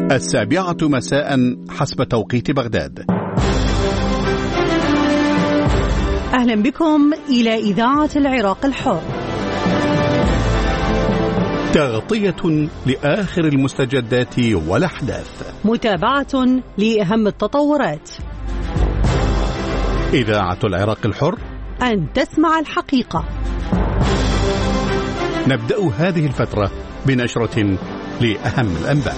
7:00 مساء حسب توقيت بغداد. أهلا بكم إلى إذاعة العراق الحر، تغطية لآخر المستجدات والأحداث، متابعة لأهم التطورات. إذاعة العراق الحر، أن تسمع الحقيقة. نبدأ هذه الفترة بنشرة لأهم الأنباء.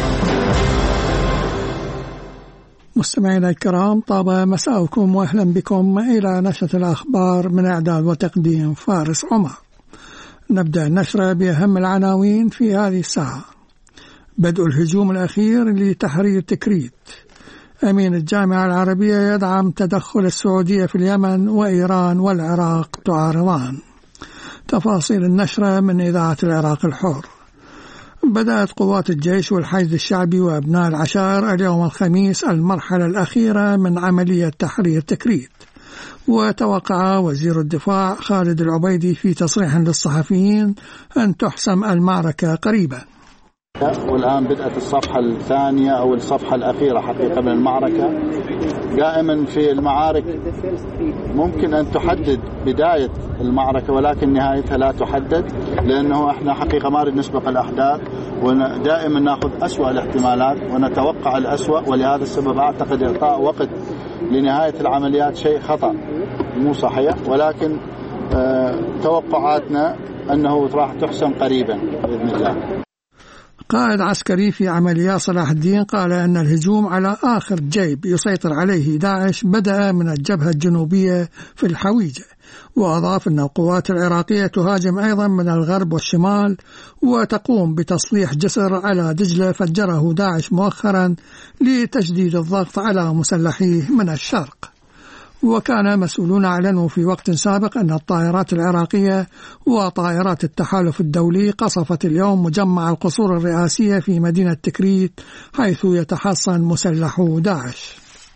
مستمعينا الكرام، طاب مساءكم وأهلا بكم إلى نشرة الأخبار من إعداد وتقديم فارس عمر. نبدأ النشرة بأهم العناوين في هذه الساعة. بدء الهجوم الأخير لتحرير تكريت. أمين الجامعة العربية يدعم تدخل السعودية في اليمن، وإيران والعراق تعارضان. تفاصيل النشرة من إذاعة العراق الحر. بدأت قوات الجيش والحشد الشعبي وأبناء العشائر اليوم الخميس المرحلة الأخيرة من عملية تحرير تكريت. وتوقع وزير الدفاع خالد العبيدي في تصريح للصحفيين أن تحسم المعركة قريبا. والآن بدأت الصفحة الثانية أو الصفحة الأخيرة حقيقة من المعركة. دائما في المعارك ممكن أن تحدد بداية المعركة ولكن نهايتها لا تحدد، لأنه احنا حقيقة ما نريد نسبق الأحداث، ودائما نأخذ أسوأ الاحتمالات ونتوقع الأسوأ. ولهذا السبب أعتقد إعطاء وقت لنهاية العمليات شيء خطأ مو صحيح، ولكن توقعاتنا أنه راح تحسم قريبا بإذن الله. قائد عسكري في عمليات صلاح الدين قال أن الهجوم على آخر جيب يسيطر عليه داعش بدأ من الجبهة الجنوبية في الحويجة. وأضاف أن القوات العراقية تهاجم أيضا من الغرب والشمال، وتقوم بتصليح جسر على دجلة فجره داعش مؤخرا لتشديد الضغط على مسلحيه من الشرق. وكان مسؤولون أعلنوا في وقت سابق أن الطائرات العراقية وطائرات التحالف الدولي قصفت اليوم مجمع القصور الرئاسية في مدينة تكريت حيث يتحصن مسلحو داعش.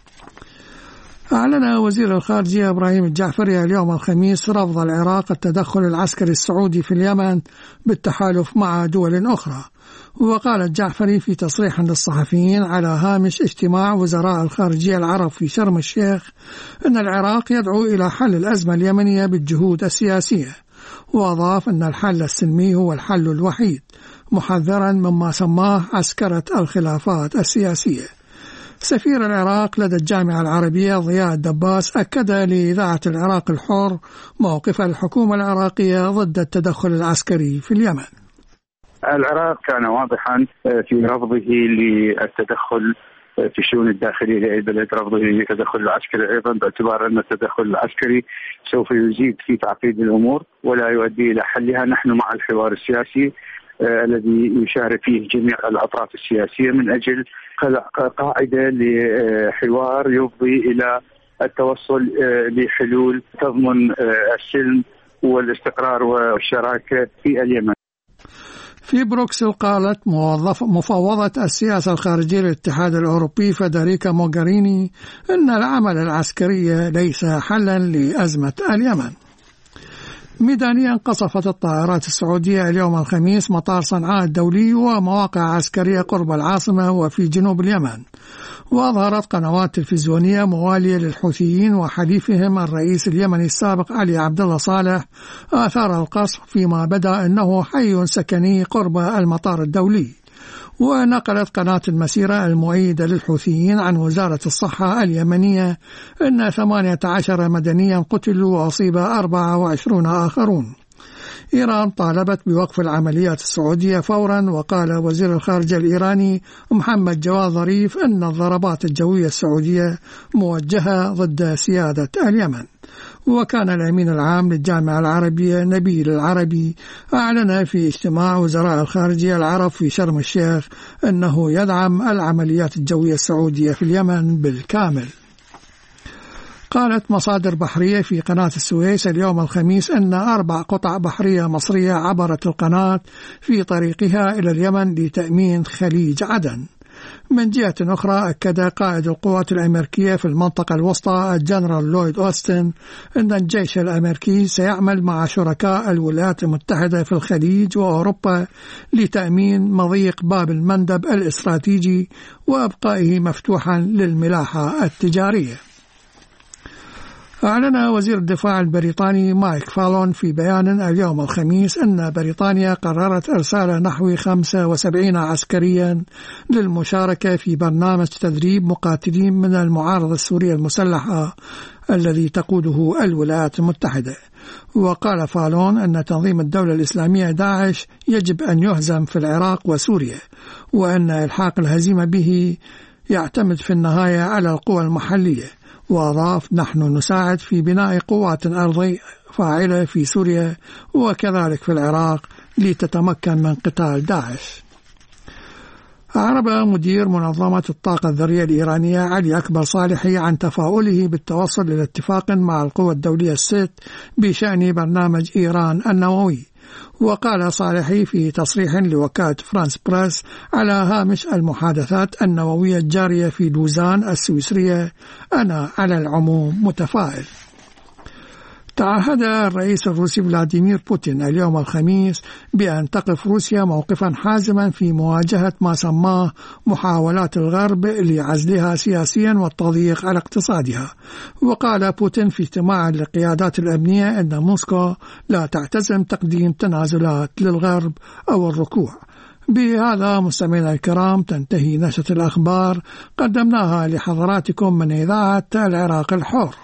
أعلن وزير الخارجية إبراهيم الجعفري اليوم الخميس رفض العراق التدخل العسكري السعودي في اليمن بالتحالف مع دول أخرى. وقال الجعفري في تصريح للصحفيين على هامش اجتماع وزراء الخارجية العرب في شرم الشيخ أن العراق يدعو إلى حل الأزمة اليمنية بالجهود السياسية. وأضاف أن الحل السلمي هو الحل الوحيد، محذرا مما سماه عسكرة الخلافات السياسية. سفير العراق لدى الجامعة العربية ضياء الدباس أكد لإذاعة العراق الحر موقف الحكومة العراقية ضد التدخل العسكري في اليمن. العراق كان واضحا في رفضه للتدخل في الشؤون الداخلية للبلد، رفضه للتدخل العسكري أيضا، باعتبار أن التدخل العسكري سوف يزيد في تعقيد الأمور ولا يؤدي إلى حلها. نحن مع الحوار السياسي الذي يشارك فيه جميع الأطراف السياسية من أجل خلق قاعدة لحوار يفضي إلى التوصل لحلول تضمن السلم والاستقرار والشراكة في اليمن. في بروكسل قالت مفوضة السياسة الخارجية للاتحاد الأوروبي فيدريكا موغاريني أن العمل العسكري ليس حلا لأزمة اليمن. ميدانيا قصفت الطائرات السعودية اليوم الخميس مطار صنعاء الدولي ومواقع عسكرية قرب العاصمة وفي جنوب اليمن. وأظهرت قنوات تلفزيونية موالية للحوثيين وحليفهم الرئيس اليمني السابق علي عبد الله صالح آثار القصف فيما بدا أنه حي سكني قرب المطار الدولي. ونقلت قناة المسيرة المؤيدة للحوثيين عن وزارة الصحة اليمنية أن 18 مدنيا قتلوا وأصيب 24 آخرون. إيران طالبت بوقف العمليات السعودية فورا. وقال وزير الخارجية الإيراني محمد جواد ظريف أن الضربات الجوية السعودية موجهة ضد سيادة اليمن. وكان الأمين العام للجامعة العربية نبيل العربي أعلن في اجتماع وزراء الخارجية العرب في شرم الشيخ أنه يدعم العمليات الجوية السعودية في اليمن بالكامل. قالت مصادر بحرية في قناة السويس اليوم الخميس أن 4 قطع بحرية مصرية عبرت القناة في طريقها إلى اليمن لتأمين خليج عدن. من جهة أخرى أكد قائد القوات الأمريكية في المنطقة الوسطى الجنرال لويد أوستن أن الجيش الأمريكي سيعمل مع شركاء الولايات المتحدة في الخليج وأوروبا لتأمين مضيق باب المندب الاستراتيجي وإبقائه مفتوحا للملاحة التجارية. أعلن وزير الدفاع البريطاني مايك فالون في بيان اليوم الخميس أن بريطانيا قررت إرسال نحو 75 عسكريا للمشاركة في برنامج تدريب مقاتلين من المعارضة السورية المسلحة الذي تقوده الولايات المتحدة. وقال فالون أن تنظيم الدولة الإسلامية داعش يجب أن يهزم في العراق وسوريا، وأن إلحاق الهزيمة به يعتمد في النهاية على القوى المحلية. وأضاف: نحن نساعد في بناء قوات أرضية فاعلة في سوريا وكذلك في العراق لتتمكن من قتال داعش. أعرب مدير منظمة الطاقة الذرية الإيرانية علي أكبر صالحي عن تفاؤله بالتوصل إلى اتفاق مع القوى الدولية الست بشأن برنامج إيران النووي. وقال صالحي في تصريح لوكالة فرانس بريس على هامش المحادثات النووية الجارية في لوزان السويسرية: أنا على العموم متفائل. تعهد الرئيس الروسي فلاديمير بوتين اليوم الخميس بأن تقف روسيا موقفا حازما في مواجهة ما سماه محاولات الغرب لعزلها سياسيا والتضييق على اقتصادها. وقال بوتين في اجتماع للقيادات الأمنية أن موسكو لا تعتزم تقديم تنازلات للغرب أو الركوع. بهذا مستمعينا الكرام تنتهي نشرة الأخبار قدمناها لحضراتكم من إذاعة العراق الحر.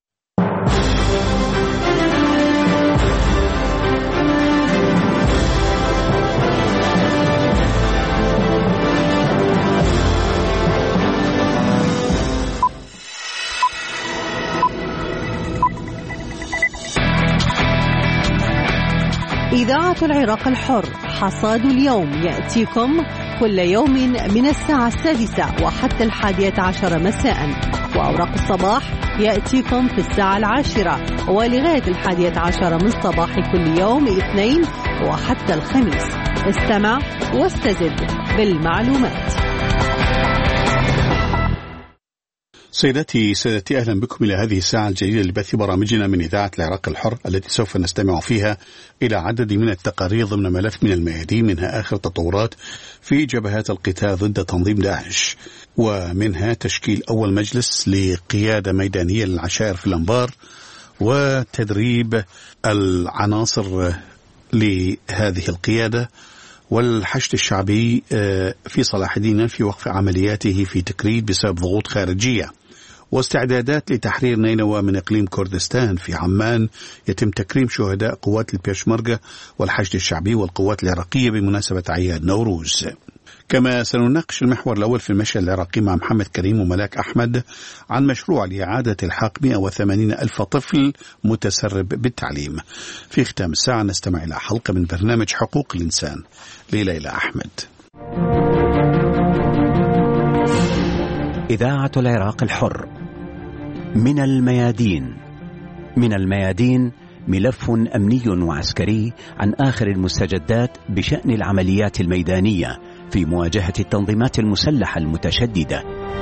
إذاعة العراق الحر حصاد اليوم يأتيكم كل يوم من الساعة 6 وحتى 11 مساء، وأوراق الصباح يأتيكم في الساعة 10 ولغاية 11 من صباح كل يوم اثنين وحتى الخميس. استمع واستزد بالمعلومات. سيداتي سادتي، أهلا بكم إلى هذه الساعة الجديدة لبث برامجنا من إذاعة العراق الحر، التي سوف نستمع فيها إلى عدد من التقارير ضمن ملف من الميادين، منها آخر التطورات في جبهات القتال ضد تنظيم داعش، ومنها تشكيل أول مجلس لقيادة ميدانية للعشائر في الأنبار، وتدريب العناصر لهذه القيادة، والحشد الشعبي في صلاح الدين في وقف عملياته في تكريت بسبب ضغوط خارجية، واستعدادات لتحرير نينوى من إقليم كردستان. في عمان يتم تكريم شهداء قوات البيشمركة والحشد الشعبي والقوات العراقية بمناسبة أعياد نوروز. كما سنناقش المحور الأول في المشهد العراقي مع محمد كريم وملاك أحمد عن مشروع لإعادة الحاق 180 ألف طفل متسرب بالتعليم. في ختام الساعة نستمع إلى حلقة من برنامج حقوق الإنسان لليلى أحمد. إذاعة العراق الحر. من الميادين. من الميادين ملف أمني وعسكري عن آخر المستجدات بشأن العمليات الميدانية في مواجهة التنظيمات المسلحة المتشددة.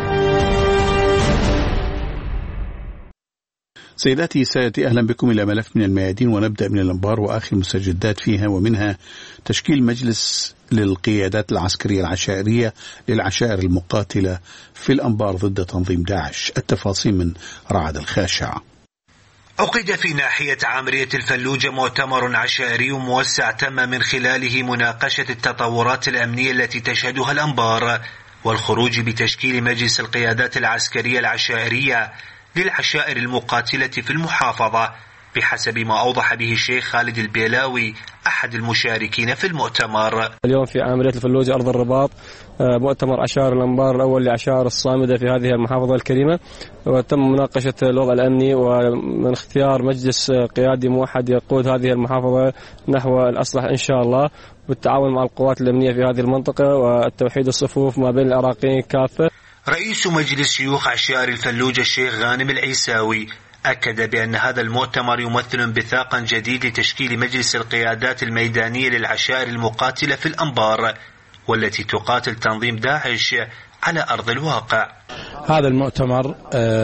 سيداتي سادتي، أهلا بكم إلى ملف من الميادين، ونبدأ من الأنبار وآخر المستجدات فيها، ومنها تشكيل مجلس للقيادات العسكرية العشائرية للعشائر المقاتلة في الأنبار ضد تنظيم داعش. التفاصيل من رعد الخاشع. عقد في ناحية عامرية الفلوجة مؤتمر عشائري موسع تم من خلاله مناقشة التطورات الأمنية التي تشهدها الأنبار، والخروج بتشكيل مجلس القيادات العسكرية العشائرية للعشائر المقاتلة في المحافظة، بحسب ما أوضح به الشيخ خالد البيلاوي أحد المشاركين في المؤتمر. اليوم في عامرية الفلوجة أرض الرباط مؤتمر عشائر الأنبار الأول لعشائر الصامدة في هذه المحافظة الكريمة، وتم مناقشة الوضع الأمني ومن اختيار مجلس قيادي موحد يقود هذه المحافظة نحو الأصلح إن شاء الله، بالتعاون مع القوات الأمنية في هذه المنطقة والتوحيد الصفوف ما بين العراقيين كافة. رئيس مجلس شيوخ عشائر الفلوجة الشيخ غانم العيساوي أكد بأن هذا المؤتمر يمثل انبثاقا جديد لتشكيل مجلس القيادات الميدانية للعشائر المقاتلة في الأنبار، والتي تقاتل تنظيم داعش على أرض الواقع. هذا المؤتمر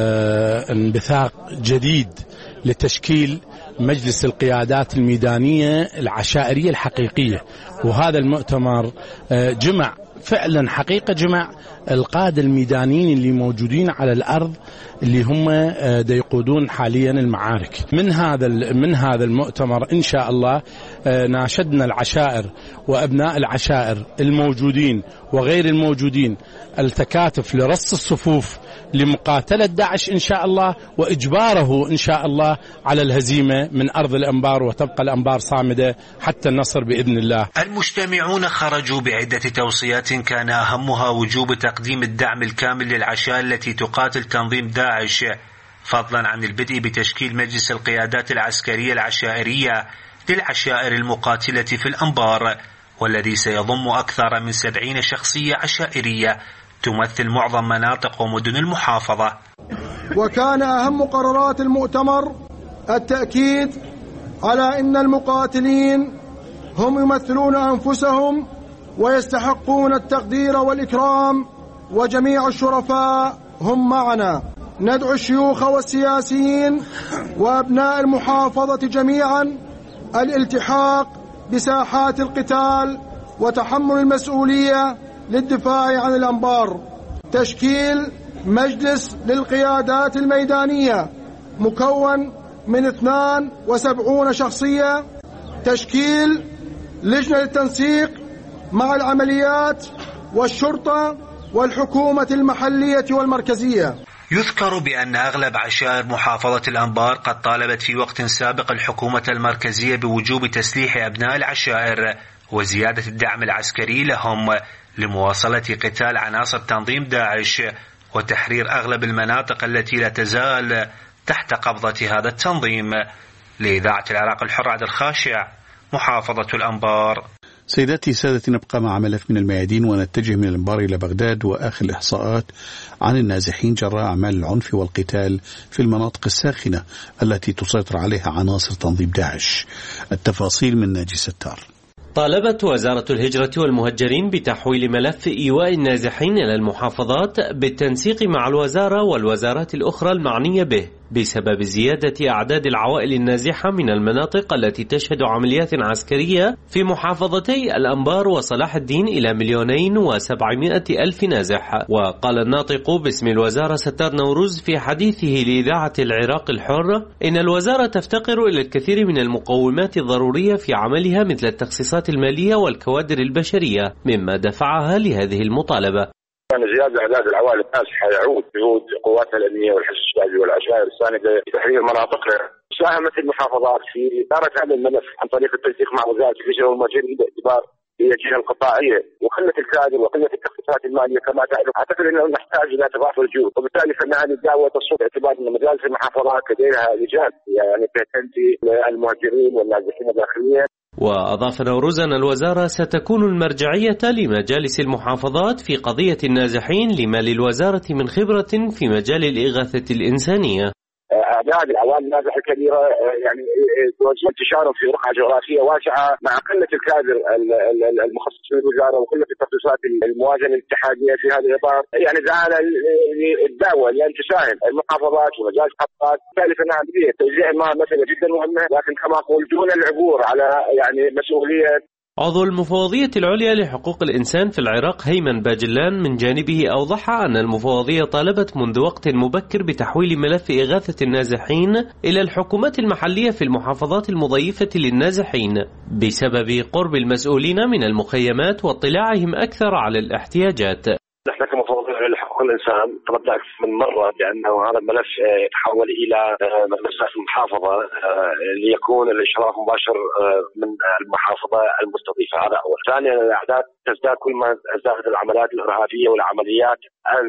انبثاق جديد لتشكيل مجلس القيادات الميدانية العشائرية الحقيقية، وهذا المؤتمر جمع فعلا حقيقة جمع القادة الميدانيين اللي موجودين على الأرض اللي هم يقودون حاليا المعارك. من هذا المؤتمر إن شاء الله ناشدنا العشائر وأبناء العشائر الموجودين وغير الموجودين التكاتف لرص الصفوف لمقاتلة داعش إن شاء الله، وإجباره إن شاء الله على الهزيمة من أرض الأنبار، وتبقى الأنبار صامدة حتى النصر بإذن الله. المجتمعون خرجوا بعدة توصيات كان أهمها وجوب تقديم الدعم الكامل للعشائر التي تقاتل تنظيم داعش، فضلا عن البدء بتشكيل مجلس القيادات العسكرية العشائرية للعشائر المقاتلة في الأنبار، والذي سيضم أكثر من 70 شخصية عشائرية تمثل معظم مناطق ومدن المحافظة. وكان أهم قرارات المؤتمر التأكيد على أن المقاتلين هم يمثلون أنفسهم ويستحقون التقدير والإكرام، وجميع الشرفاء هم معنا. ندعو الشيوخ والسياسيين وأبناء المحافظة جميعا الالتحاق بساحات القتال وتحمل المسؤولية للدفاع عن الأنبار. تشكيل مجلس للقيادات الميدانية مكون من 72 شخصية. تشكيل لجنة للتنسيق مع العمليات والشرطة والحكومة المحلية والمركزية. يذكر بأن أغلب عشائر محافظة الأنبار قد طالبت في وقت سابق الحكومة المركزية بوجوب تسليح أبناء العشائر وزيادة الدعم العسكري لهم لمواصلة قتال عناصر تنظيم داعش وتحرير أغلب المناطق التي لا تزال تحت قبضة هذا التنظيم. لإذاعة العراق الحر عبد الخاشع، محافظة الأنبار. سيداتي سادتي، نبقى مع ملف من الميادين ونتجه من الأنبار إلى بغداد وآخر الإحصاءات عن النازحين جراء أعمال العنف والقتال في المناطق الساخنة التي تسيطر عليها عناصر تنظيم داعش. التفاصيل من ناجي ستار. طالبت وزارة الهجرة والمهجرين بتحويل ملف إيواء النازحين إلى المحافظات بالتنسيق مع الوزارة والوزارات الأخرى المعنية به بسبب زيادة أعداد العوائل النازحة من المناطق التي تشهد عمليات عسكرية في محافظتي الأنبار وصلاح الدين إلى 2,700,000 نازح. وقال الناطق باسم الوزارة ستار نوروز في حديثه لإذاعة العراق الحر إن الوزارة تفتقر إلى الكثير من المقومات الضرورية في عملها مثل التخصيصات المالية والكوادر البشرية، مما دفعها لهذه المطالبة. زيادة أعداد العوائل النازحة يعود جهود قواتنا الأمنية والحشد الشعبي والعشائر الساندة لتحرير مناطقها. ساهمت المحافظات في إدارة هذا الملف عن طريق التنسيق مع وزارة الهجرة والمهجرين باعتبار هي الجهة القطاعية وقلة الكادر وقلة التخصيصات المالية كما تعرف. أعتقد أنه نحتاج إلى تضافر الجهود، وبالتالي فإن هذه الدعوة تصب باعتبار أن مجالس المحافظات لديها لجان يعني تهتم المهجرين والنازحين داخليا. وأضاف نوروز أن الوزارة ستكون المرجعية لمجالس المحافظات في قضية النازحين لما للوزارة من خبرة في مجال الإغاثة الإنسانية. أعداد العوائل النازحة الكبيرة يعني انتشارهم في رقعة جغرافية واسعة مع قلة الكادر المخصص للوزارة وقلة التخصصات الموازنة الاتحادية في هذا الإطار، يعني دعانا الدعوة لأن تساهم المحافظات ومجالس المحافظات. بالتالي فنعم توزيع المهام مسألة جدا مهمة، لكن كما أقول دون العبور على يعني مسؤولية. عضو المفوضية العليا لحقوق الإنسان في العراق هيمن باجلان من جانبه أوضح أن المفوضية طالبت منذ وقت مبكر بتحويل ملف إغاثة النازحين إلى الحكومات المحلية في المحافظات المضيفة للنازحين بسبب قرب المسؤولين من المخيمات واطلاعهم أكثر على الاحتياجات. نحن كمفوضية لحقوق الإنسان طلبنا أكثر من مرة بأنه هذا الملف يتحول إلى مجلس المحافظة ليكون الإشراف مباشر من المحافظة المستضيفة. هذا أول. ثانيا الأعداد تزداد كل ما ازدادت العمليات الإرهابية والعمليات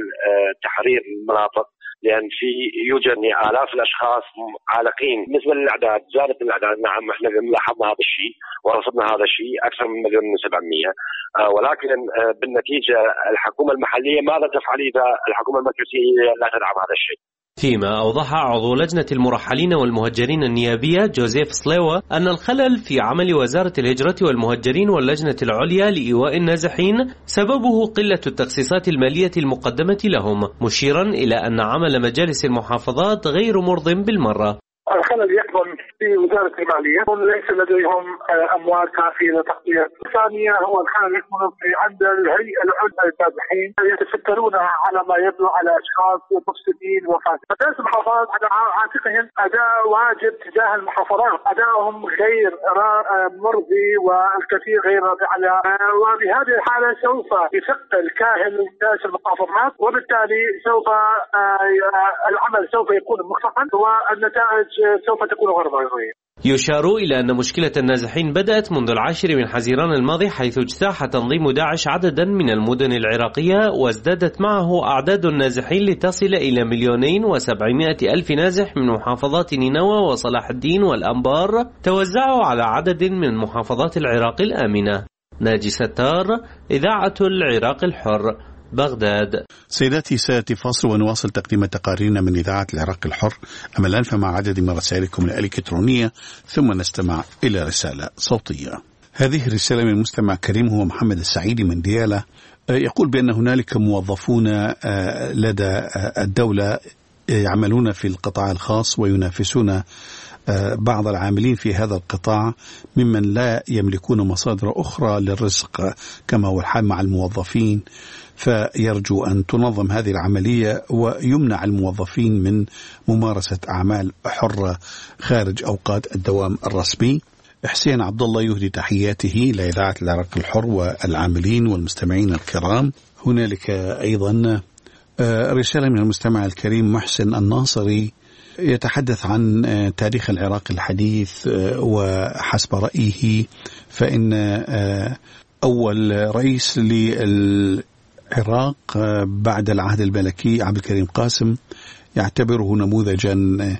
تحرير المناطق، لأن يوجد آلاف الأشخاص عالقين. بالنسبة للأعداد زادت الأعداد، نعم احنا لاحظنا هذا الشيء ورصدنا هذا الشيء أكثر من 1,700,000، ولكن بالنتيجة الحكومة المحلية ماذا تفعل إذا الحكومة المركزية لا تدعم هذا الشيء؟ فيما أوضح عضو لجنة المرحلين والمهجرين النيابية جوزيف سليوة أن الخلل في عمل وزارة الهجرة والمهجرين واللجنة العليا لإيواء النازحين سببه قلة التخصيصات المالية المقدمة لهم، مشيرا إلى أن عمل مجالس المحافظات غير مرض بالمرة. الخلل يكمن في وزارة المالية، ليس لديهم أموال كافية لتغطية. الثانية هو الخلل يكمن في عند الهيئة العليا للنازحين يتسترون على ما يبدو على أشخاص مفسدين وفاسدين. مجالس المحافظات على عاتقهم أداء واجب تجاه المحافظات، أدائهم غير مرضي والكثير غير راضي على، وبهذه الحالة سوف يثقل كاهل مجالس المحافظات، وبالتالي سوف العمل سوف يكون مخففا والنتائج سوف تكون غير ضرورية. يشار إلى أن مشكلة النازحين بدأت منذ 10 من حزيران الماضي، حيث اجتاح تنظيم داعش عددا من المدن العراقية، وازدادت معه أعداد النازحين لتصل إلى 2,700,000 نازح من محافظات نينوى وصلاح الدين والأنبار، توزعوا على عدد من محافظات العراق الآمنة. ناجي ستار، إذاعة العراق الحر، بغداد. سيداتي سيأتي فاصل ونواصل تقديم تقاريرنا من إذاعة العراق الحر أملا، فمع عدد من رسائلكم الإلكترونية، ثم نستمع إلى رسالة صوتية. هذه الرسالة من مستمع كريم هو محمد السعيدي من ديالى، يقول بأن هنالك موظفون لدى الدولة يعملون في القطاع الخاص وينافسون بعض العاملين في هذا القطاع ممن لا يملكون مصادر أخرى للرزق كما هو الحال مع الموظفين، فيرجو أن تنظم هذه العملية ويمنع الموظفين من ممارسة أعمال حرة خارج أوقات الدوام الرسمي. حسين عبد الله يهدي تحياته لإذاعة العراق الحر والعاملين والمستمعين الكرام. هنالك أيضا رسالة من المستمع الكريم محسن الناصري يتحدث عن تاريخ العراق الحديث، وحسب رأيه فإن أول رئيس للعراق بعد العهد الملكي عبد الكريم قاسم يعتبره نموذجا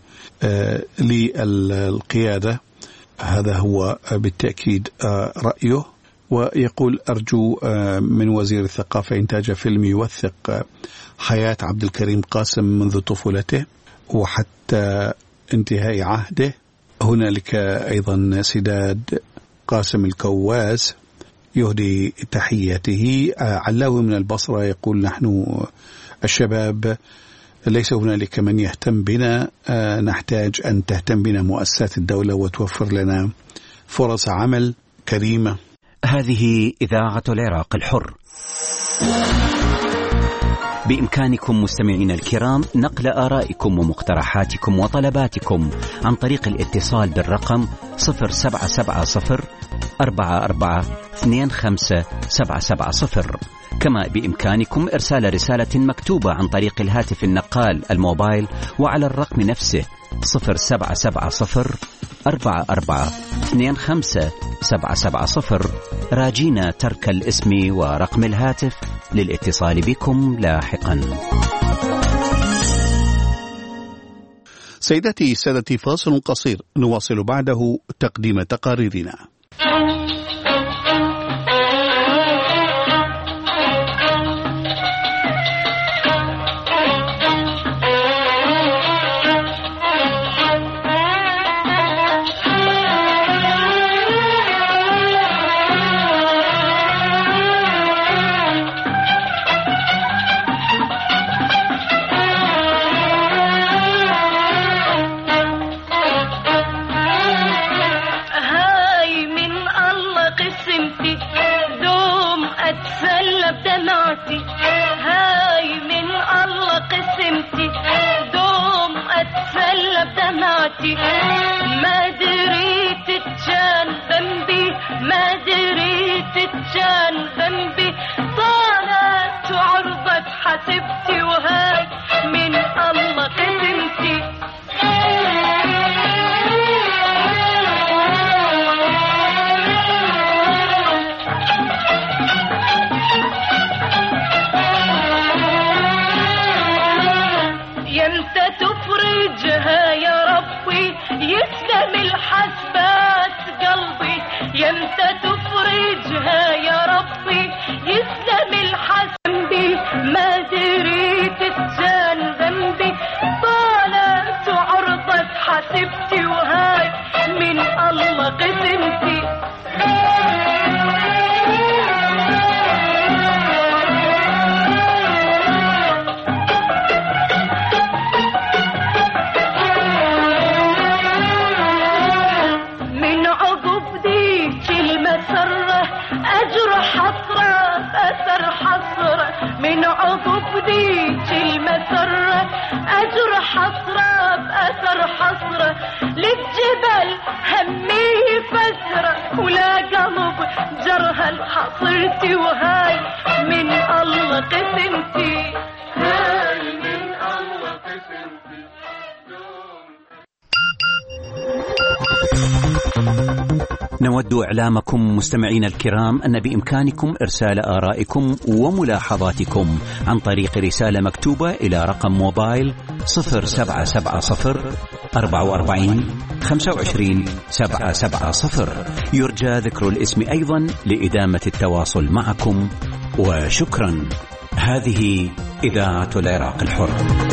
للقيادة. هذا هو بالتأكيد رأيه، ويقول أرجو من وزير الثقافة إنتاج فيلم يوثق حياة عبد الكريم قاسم منذ طفولته وحتى انتهاء عهده. هنالك أيضا سداد قاسم الكواز يهدي تحياته. علاوي من البصرة يقول نحن الشباب ليس هنالك من يهتم بنا، نحتاج أن تهتم بنا مؤسسات الدولة وتوفر لنا فرص عمل كريمة. هذه إذاعة العراق الحر. بإمكانكم مستمعين الكرام نقل آرائكم ومقترحاتكم وطلباتكم عن طريق الاتصال بالرقم 077044257770. كما بإمكانكم إرسال رسالة مكتوبة عن طريق الهاتف النقال الموبايل وعلى الرقم نفسه 077044257770، راجينا ترك الاسم ورقم الهاتف للاتصال بكم لاحقا. سيداتي سادتي فاصل قصير نواصل بعده تقديم تقاريرنا. ما دريت تجان ذنبي غضب ذيك المسرة أجر حسرة بأثر حسرة للجبل همي فسرة ولا قلب جرها الحصرتي وهاي من الله قسمتي هاي من الله قسمتي. نود إعلامكم مستمعين الكرام أن بإمكانكم إرسال آرائكم وملاحظاتكم عن طريق رسالة مكتوبة إلى رقم موبايل 0770 44 25 770. يرجى ذكر الاسم أيضا لإدامة التواصل معكم، وشكرا. هذه إذاعة العراق الحر.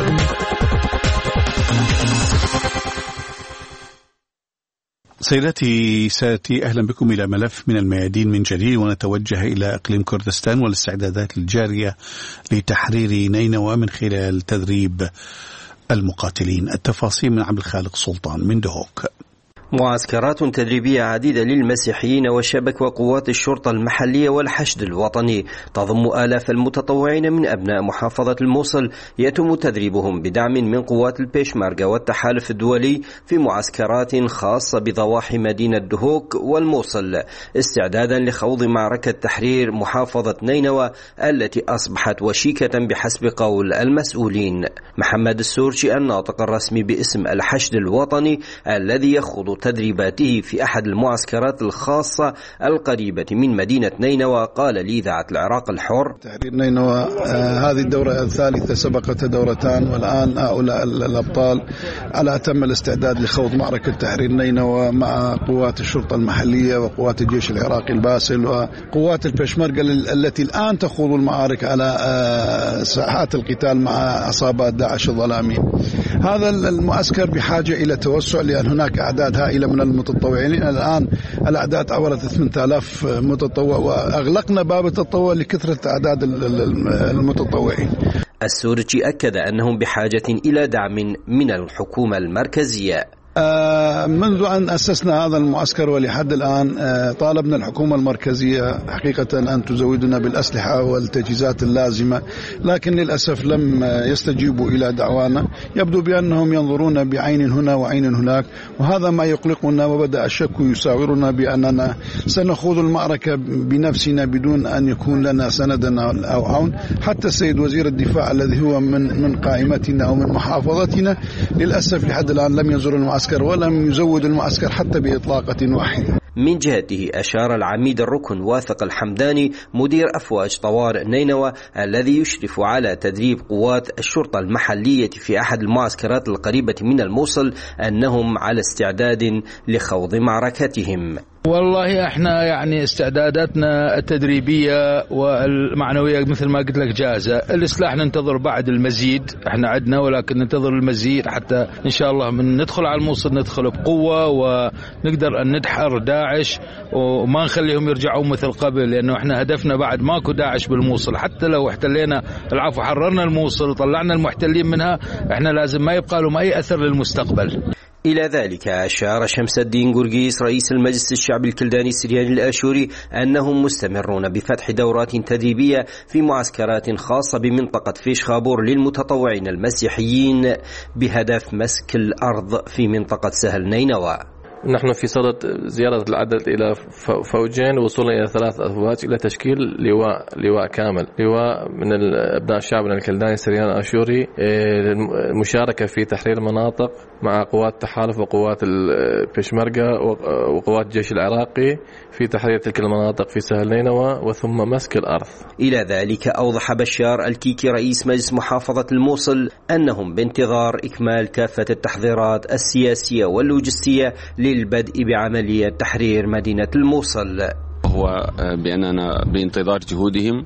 سيداتي سادتي، أهلا بكم إلى ملف من الميادين من جديد، ونتوجه إلى إقليم كردستان والاستعدادات الجارية لتحرير نينوى من خلال تدريب المقاتلين. التفاصيل من عبد الخالق سلطان من دهوك. معسكرات تدريبية عديدة للمسيحيين وشبك وقوات الشرطة المحلية والحشد الوطني تضم آلاف المتطوعين من أبناء محافظة الموصل يتم تدريبهم بدعم من قوات البيشمركة والتحالف الدولي في معسكرات خاصة بضواحي مدينة دهوك والموصل استعدادا لخوض معركة تحرير محافظة نينوى التي أصبحت وشيكة بحسب قول المسؤولين. محمد السورشي الناطق الرسمي باسم الحشد الوطني الذي يخوض تدريباته في أحد المعسكرات الخاصة القريبة من مدينة نينوى قال لإذاعة العراق الحر: تحرير نينوى هذه الدورة الثالثة، سبقت دورتان، والآن هؤلاء الأبطال على أتم الاستعداد لخوض معركة تحرير نينوى مع قوات الشرطة المحلية وقوات الجيش العراقي الباسل وقوات البيشمركة التي الآن تخوض المعارك على ساحات القتال مع عصابات داعش الظلامين. هذا المعسكر بحاجة إلى توسع لأن هناك أعداد هائلة من المتطوعين. الآن الأعداد عبرت 8000 متطوع، وأغلقنا باب التطوع لكثرة أعداد المتطوعين. السورجي أكد أنهم بحاجة إلى دعم من الحكومة المركزية. منذ أن أسسنا هذا المعسكر ولحد الآن طالبنا الحكومة المركزية حقيقة أن تزودنا بالأسلحة والتجهيزات اللازمة، لكن للأسف لم يستجيبوا إلى دعوانا. يبدو بأنهم ينظرون بعين هنا وعين هناك، وهذا ما يقلقنا، وبدأ الشك يساورنا بأننا سنخوض المعركة بنفسنا بدون أن يكون لنا سندنا أو عون. حتى السيد وزير الدفاع الذي هو من قائمتنا أو من محافظتنا للأسف لحد الآن لم يزور المعسكر ولم يزود المعسكر حتى بإطلاقة واحدة. من جهته أشار العميد الركن واثق الحمداني مدير أفواج طوارئ نينوى الذي يشرف على تدريب قوات الشرطة المحلية في أحد المعسكرات القريبة من الموصل أنهم على استعداد لخوض معركتهم. والله احنا يعني استعداداتنا التدريبية والمعنوية مثل ما قلت لك جاهزة. السلاح ننتظر بعد المزيد، احنا عدنا ولكن ننتظر المزيد حتى ان شاء الله من ندخل على الموصل ندخل بقوة ونقدر ان ندحر داعش وما نخليهم يرجعون مثل قبل، لانه احنا هدفنا بعد ماكو داعش بالموصل. حتى لو احتلينا العفو حررنا الموصل وطلعنا المحتلين منها، احنا لازم ما يبقى لهم اي اثر للمستقبل. إلى ذلك أشار شمس الدين قرقيس رئيس المجلس الشعبي الكلداني السرياني الآشوري أنهم مستمرون بفتح دورات تدريبية في معسكرات خاصة بمنطقة فيش خابور للمتطوعين المسيحيين بهدف مسك الأرض في منطقة سهل نينوى. نحن في صدد زيارة العدد إلى فوجين ووصولنا إلى 3 أفواج إلى تشكيل لواء كامل، لواء من أبناء شعبنا الكلداني السرياني الآشوري، المشاركة في تحرير مناطق مع قوات التحالف وقوات البيشمركة وقوات الجيش العراقي في تحرير تلك المناطق في سهل نينوى وثم مسك الأرض. إلى ذلك أوضح بشار الكيكي رئيس مجلس محافظة الموصل أنهم بانتظار إكمال كافة التحضيرات السياسية واللوجستية للبدء بعملية تحرير مدينة الموصل. هو بأننا بانتظار جهودهم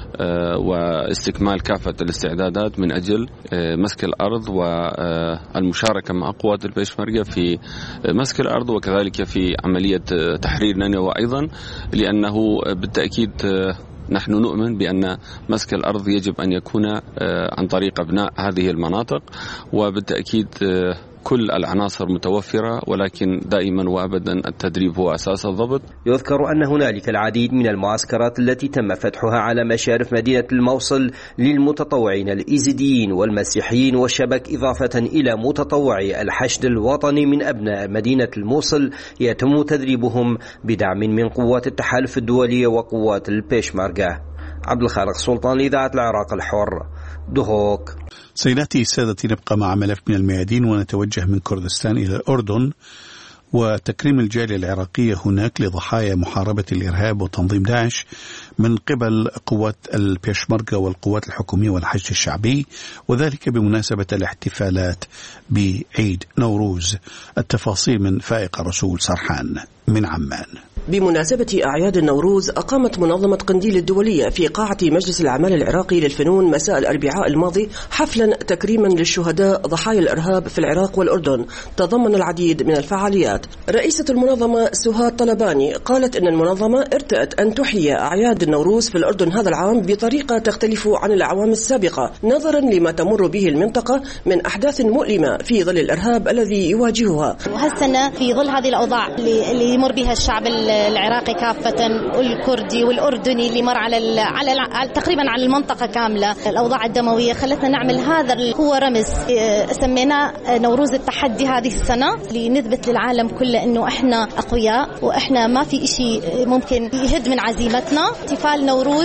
واستكمال كافة الاستعدادات من أجل مسك الأرض والمشاركة مع قوات البيشمركة في مسك الأرض وكذلك في عملية تحرير نينوى أيضا، لأنه بالتأكيد نحن نؤمن بأن مسك الأرض يجب أن يكون عن طريق أبناء هذه المناطق، وبالتأكيد كل العناصر متوفرة، ولكن دائما وأبدا التدريب هو أساس الضبط. يذكر أن هنالك العديد من المعسكرات التي تم فتحها على مشارف مدينة الموصل للمتطوعين الإيزيديين والمسيحيين والشبك، إضافة إلى متطوعي الحشد الوطني من أبناء مدينة الموصل يتم تدريبهم بدعم من قوات التحالف الدولية وقوات البيشمركة. عبد الخالق سلطان لإذاعة العراق الحر، دهوك. سيداتي سادتي، نبقى مع ملف من الميادين ونتوجه من كردستان إلى الأردن وتكريم الجالية العراقية هناك لضحايا محاربة الإرهاب وتنظيم داعش من قبل قوات البيشمركة والقوات الحكومية والحشد الشعبي، وذلك بمناسبة الاحتفالات بعيد نوروز. التفاصيل من فائق رسول سرحان من عمان. بمناسبة أعياد النوروز أقامت منظمة قنديل الدولية في قاعة مجلس الأعمال العراقي للفنون مساء الأربعاء الماضي حفلا تكريما للشهداء ضحايا الإرهاب في العراق والأردن، تضمن العديد من الفعاليات. رئيسة المنظمة سهاد طلباني قالت إن المنظمة ارتأت أن تحيي أعياد النوروز في الأردن هذا العام بطريقة تختلف عن الأعوام السابقة، نظرا لما تمر به المنطقة من أحداث مؤلمة في ظل الإرهاب الذي يواجهها. وهالسنة في ظل هذه الأوضاع اللي يمر بها الشعب العراقي كافة والكردي والأردني اللي مر على تقريبا على المنطقة كاملة، الأوضاع الدموية خلتنا نعمل هذا هو رمز سميناه نوروز التحدي هذه السنة، لنثبت للعالم كله إنه إحنا أقوياء وإحنا ما في إشي ممكن يهد من عزيمتنا. احتفال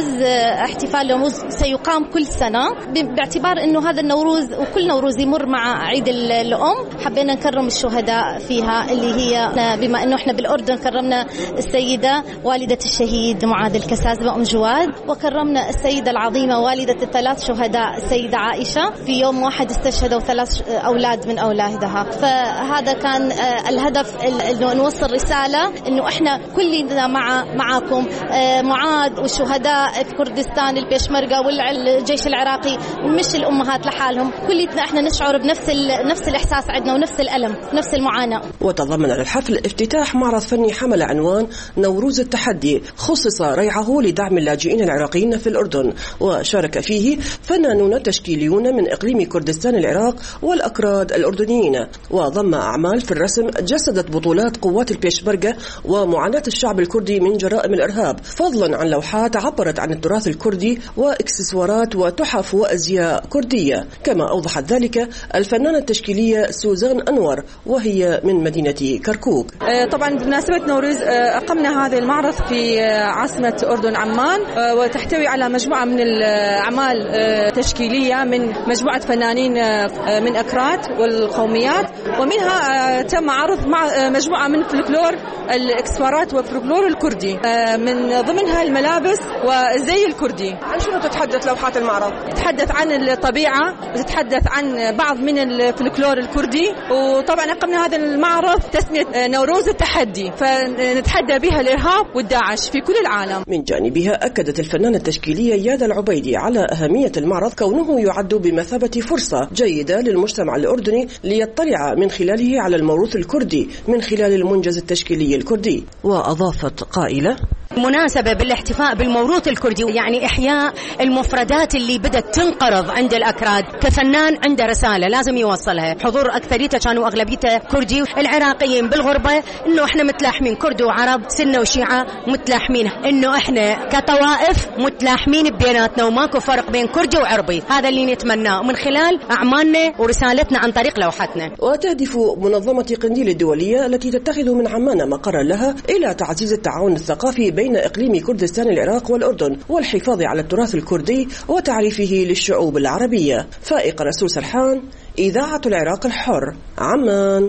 نوروز سيقام كل سنة باعتبار إنه هذا النوروز وكل نوروز يمر مع عيد الأم، حبينا نكرم الشهداء فيها اللي هي بما إنه إحنا بالأردن كرمنا السيدة والدة الشهيد معاذ الكسازبة أم جواد، وكرمنا السيدة العظيمة والدة الثلاث شهداء السيدة عائشة، في يوم واحد استشهدوا 3 أولاد من أولادها. فهذا كان الهدف، إنه نوصل رسالة إنه إحنا كلنا معاكم، معاذ والشهداء في كردستان البيشمركة والجيش العراقي، مش الأمهات لحالهم، كلنا إحنا نشعر بنفس الإحساس عندنا ونفس الألم نفس المعاناة. وتضمن الحفل افتتاح معرض فني حمل عنوان نوروز التحدي، خصص ريعه لدعم اللاجئين العراقيين في الأردن، وشارك فيه فنانون تشكيليون من إقليم كردستان العراق والأكراد الأردنيين، وضم أعمال في الرسم جسدت بطولات قوات البيشمركة ومعاناة الشعب الكردي من جرائم الإرهاب، فضلا عن لوحات عبرت عن التراث الكردي وإكسسوارات وتحف وأزياء كردية. كما أوضحت ذلك الفنانة التشكيلية سوزان أنور وهي من مدينة كركوك. طبعا بمناسبة نوروز أقمنا هذا المعرض في عاصمة أردن عمان، وتحتوي على مجموعة من الأعمال تشكيلية من مجموعة فنانين من أكراد والقوميات، ومنها تم عرض مع مجموعة من فلكلور الإكسسوارات وفلكلور الكردي، من ضمنها الملابس والزي الكردي. عن شنو تتحدث لوحات المعرض؟ تتحدث عن الطبيعة وتتحدث عن بعض من الفلكلور الكردي، وطبعا أقمنا هذا المعرض تسمية نوروز التحدي، فنتحدى بها الإرهاب والداعش في كل العالم. من جانبها أكدت الفنانة التشكيلية يادا العبيدي على أهمية المعرض، كونه يعد بمثابة فرصة جيدة للمجتمع الأردني ليطلع من خلاله على الموروث الكردي من خلال المنجز التشكيلي الكردي. وأضافت قائلة: مناسبة بالاحتفاء بالموروث الكردي، يعني إحياء المفردات اللي بدأت تنقرض عند الأكراد. كفنان عنده رسالة لازم يوصلها، حضور أكثريته كانوا أغلبيته كردي، العراقيين بالغربة إنه إحنا متلاحمين، كرد وعرب سنة وشيعة متلاحمين، إنه إحنا كطوائف متلاحمين بيناتنا وماكو فرق بين كردي وعربي. هذا اللي نتمناه من خلال أعمالنا ورسالتنا عن طريق لوحتنا. وتهدف منظمة قنديل الدولية التي تتخذ من عمان مقرا لها إلى تعزيز التعاون الثقافي بين إقليم كردستان العراق والأردن والحفاظ على التراث الكردي وتعريفه للشعوب العربية. فائق رسول سرحان، إذاعة العراق الحر، عمان.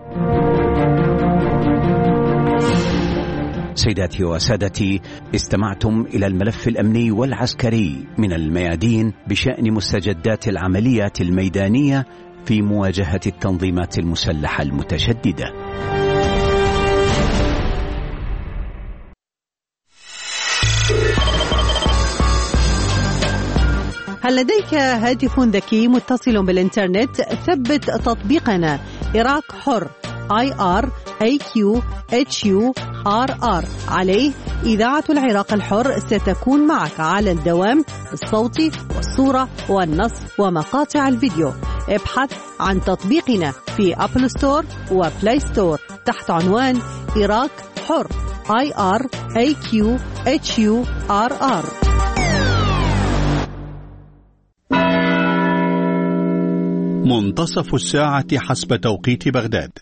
سيداتي وسادتي، استمعتم إلى الملف الأمني والعسكري من الميادين بشأن مستجدات العمليات الميدانية في مواجهة التنظيمات المسلحة المتشددة. هل لديك هاتف ذكي متصل بالإنترنت؟ ثبت تطبيقنا عراق حر IRAQHURR. عليه إذاعة العراق الحر ستكون معك على الدوام بالصوت والصورة والنص ومقاطع الفيديو. ابحث عن تطبيقنا في أبل ستور وبلاي ستور تحت عنوان إيراك حر IRAQHURR. منتصف الساعة حسب توقيت بغداد.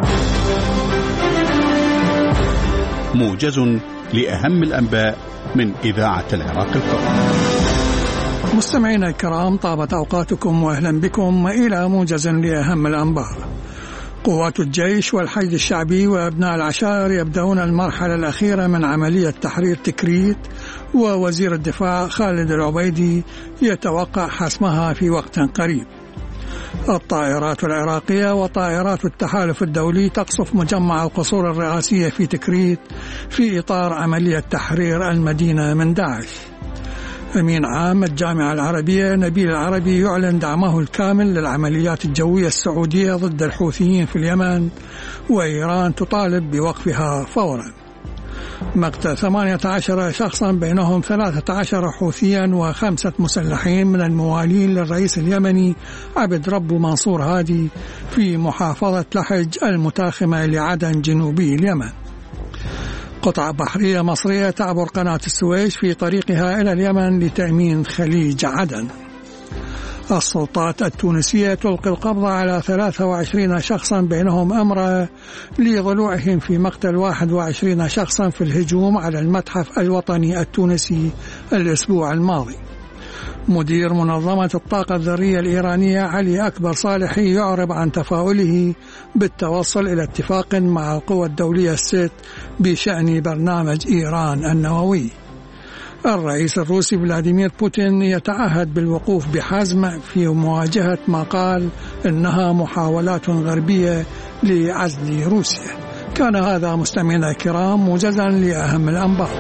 موجز لأهم الأنباء من إذاعة العراق الحر. مستمعينا الكرام، طابت أوقاتكم وأهلا بكم إلى موجز لأهم الأنباء. قوات الجيش والحشد الشعبي وأبناء العشائر يبدأون المرحلة الأخيرة من عملية تحرير تكريت، ووزير الدفاع خالد العبيدي يتوقع حسمها في وقت قريب. الطائرات العراقية وطائرات التحالف الدولي تقصف مجمع القصور الرئاسية في تكريت في إطار عملية تحرير المدينة من داعش. أمين عام الجامعة العربية نبيل العربي يعلن دعمه الكامل للعمليات الجوية السعودية ضد الحوثيين في اليمن، وإيران تطالب بوقفها فورا. مقتل 18 شخصا بينهم 13 حوثيا و5 مسلحين من الموالين للرئيس اليمني عبد رب منصور هادي في محافظة لحج المتاخمة لعدن جنوبي اليمن. قطعة بحرية مصرية تعبر قناة السويس في طريقها إلى اليمن لتأمين خليج عدن. السلطات التونسية تلقي القبض على 23 شخصا بينهم امرأة لضلوعهم في مقتل 21 شخصا في الهجوم على المتحف الوطني التونسي الأسبوع الماضي. مدير منظمة الطاقة الذرية الإيرانية علي أكبر صالحي يعرب عن تفاؤله بالتوصل إلى اتفاق مع القوى الدولية الست بشأن برنامج إيران النووي. الرئيس الروسي فلاديمير بوتين يتعهد بالوقوف بحزم في مواجهة ما قال إنها محاولات غربية لعزل روسيا. كان هذا مستمعينا الكرام موجزا لأهم الأنباء.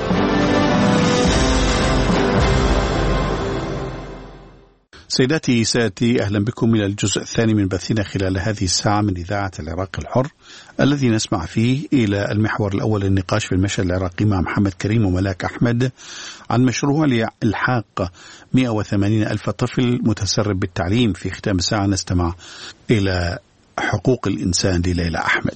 سيداتي سادتي، أهلا بكم إلى الجزء الثاني من بثنا خلال هذه الساعة من إذاعة العراق الحر، الذي نسمع فيه إلى المحور الأول النقاش في المشهد العراقي مع محمد كريم وملاك أحمد عن مشروع لإلحاق 180 ألف طفل متسرب بالتعليم. في ختام الساعة نستمع إلى حقوق الإنسان لليلى أحمد.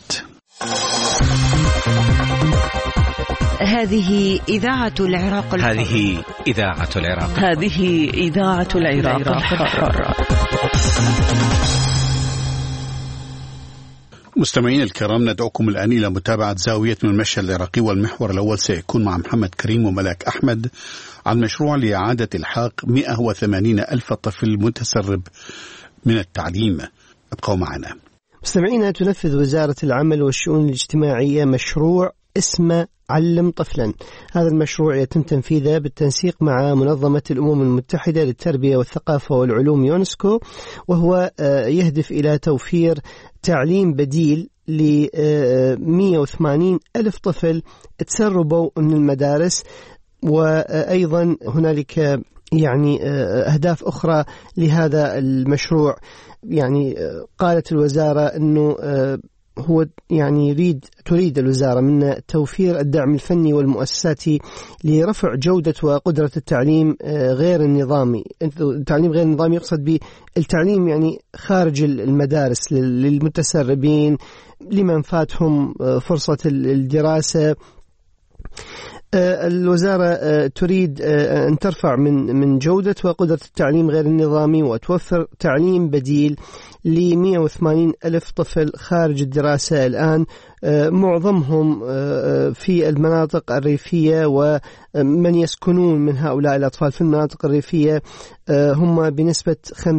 هذه إذاعة العراق الحر. هذه إذاعة العراق. هذه إذاعة العراق الحر. مستمعين الكرام، ندعوكم الآن إلى متابعة زاوية من المشهد العراقي، والمحور الأول سيكون مع محمد كريم وملاك أحمد عن مشروع لإعادة إلحاق 180 ألف طفل متسرب من التعليم. ابقوا معنا. مستمعينا، تنفذ وزارة العمل والشؤون الاجتماعية مشروع اسمه علم طفلا. هذا المشروع يتم تنفيذه بالتنسيق مع منظمة الأمم المتحدة للتربية والثقافة والعلوم يونسكو، وهو يهدف إلى توفير تعليم بديل ل 180 ألف طفل تسربوا من المدارس. وأيضا هنالك يعني أهداف أخرى لهذا المشروع. يعني قالت الوزارة أنه هو يعني تريد الوزارة من توفير الدعم الفني والمؤسساتي لرفع جودة وقدرة التعليم غير النظامي. التعليم غير النظامي يقصد بالتعليم يعني خارج المدارس للمتسربين لمن فاتهم فرصة الدراسة. الوزارة تريد أن ترفع من جودة وقدرة التعليم غير النظامي وتوفر تعليم بديل ل 180 ألف طفل خارج الدراسة الآن، معظمهم في المناطق الريفية، ومن يسكنون من هؤلاء الأطفال في المناطق الريفية هم بنسبة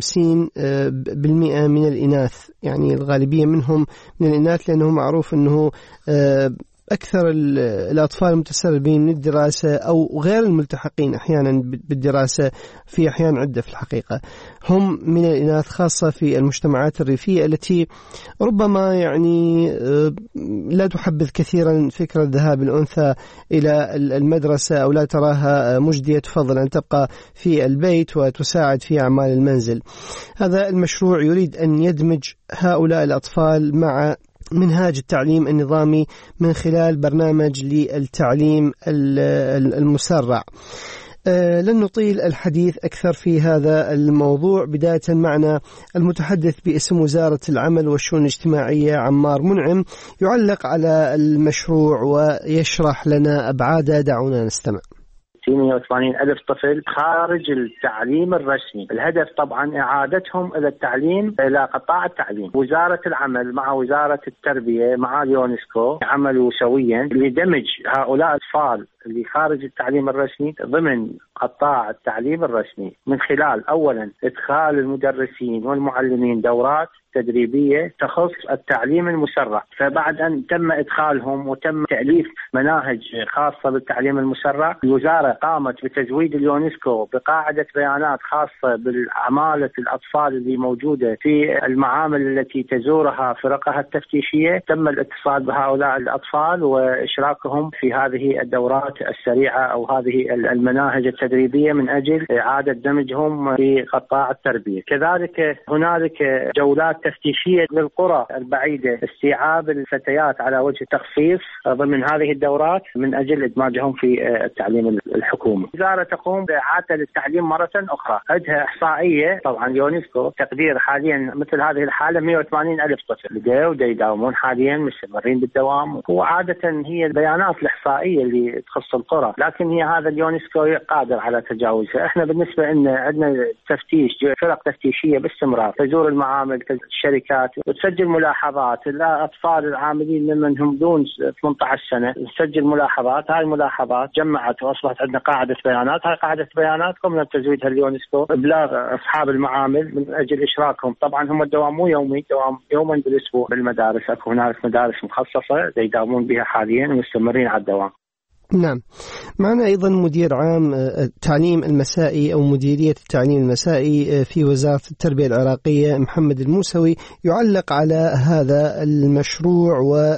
50% من الإناث. يعني الغالبية منهم من الإناث، لأنه معروف أنه أكثر الأطفال المتسربين من الدراسة أو غير الملتحقين أحيانا بالدراسة في أحيان عدة في الحقيقة هم من الإناث، خاصة في المجتمعات الريفية التي ربما يعني لا تحبذ كثيرا فكرة ذهاب الأنثى إلى المدرسة أو لا تراها مجدية، تفضل أن تبقى في البيت وتساعد في أعمال المنزل. هذا المشروع يريد أن يدمج هؤلاء الأطفال مع منهاج التعليم النظامي من خلال برنامج للتعليم المسرع. لن نطيل الحديث أكثر في هذا الموضوع. بداية معنا المتحدث باسم وزارة العمل والشؤون الاجتماعية عمار منعم يعلق على المشروع ويشرح لنا أبعاده. دعونا نستمع. 180 ألف طفل خارج التعليم الرسمي. الهدف طبعا إعادتهم إلى التعليم، إلى قطاع التعليم. وزارة العمل مع وزارة التربية مع اليونسكو عملوا سويا لدمج هؤلاء الأطفال اللي خارج التعليم الرسمي ضمن قطاع التعليم الرسمي، من خلال أولا إدخال المدرسين والمعلمين دورات تدريبية تخص التعليم المسرع. فبعد أن تم إدخالهم وتم تأليف مناهج خاصة بالتعليم المسرع، الوزارة قامت بتزويد اليونسكو بقاعدة بيانات خاصة بالعمالة الأطفال اللي موجودة في المعامل التي تزورها فرقها التفتيشية. تم الاتصال بهؤلاء الأطفال وإشراكهم في هذه الدورات السريعة أو هذه المناهج التدريبية من أجل إعادة دمجهم في قطاع التربية. كذلك هنالك جولات تفتيشية للقرى البعيدة، استيعاب الفتيات على وجه التخصيص ضمن هذه الدورات من أجل إدماجهم في التعليم الحكومي. الوزارة تقوم بإعادة التعليم مرة أخرى. عندها إحصائية طبعا اليونسكو تقدير حاليا مثل هذه الحالة 180 ألف طفل بدأوا يداومون حاليا مستمرين بالدوام. وعادة هي البيانات الإحصائية اللي تخص القرى، لكن هي هذا اليونسكو قادر على تجاوزها. احنا بالنسبة لنا عندنا تفتيش، فرق تفتيشية باستمرار تزور المعامل الشركات وتسجل ملاحظات. الأطفال العاملين منهم دون 18 سنة تسجل ملاحظات. هاي الملاحظات جمعت وأصبحت عندنا قاعدة بيانات. هاي قاعدة بيانات قمنا بتزويدها اليونسكو إبلاغ أصحاب المعامل من أجل إشراكهم. طبعا هم الدوام مو يومي، دوام يوما بالأسبوع بالمدارس. أكو هنالك مدارس مخصصة يداومون بها حاليا ومستمرين على الدوام. نعم، معنا أيضا مدير عام التعليم المسائي أو مديرية التعليم المسائي في وزارة التربية العراقية محمد الموسوي يعلق على هذا المشروع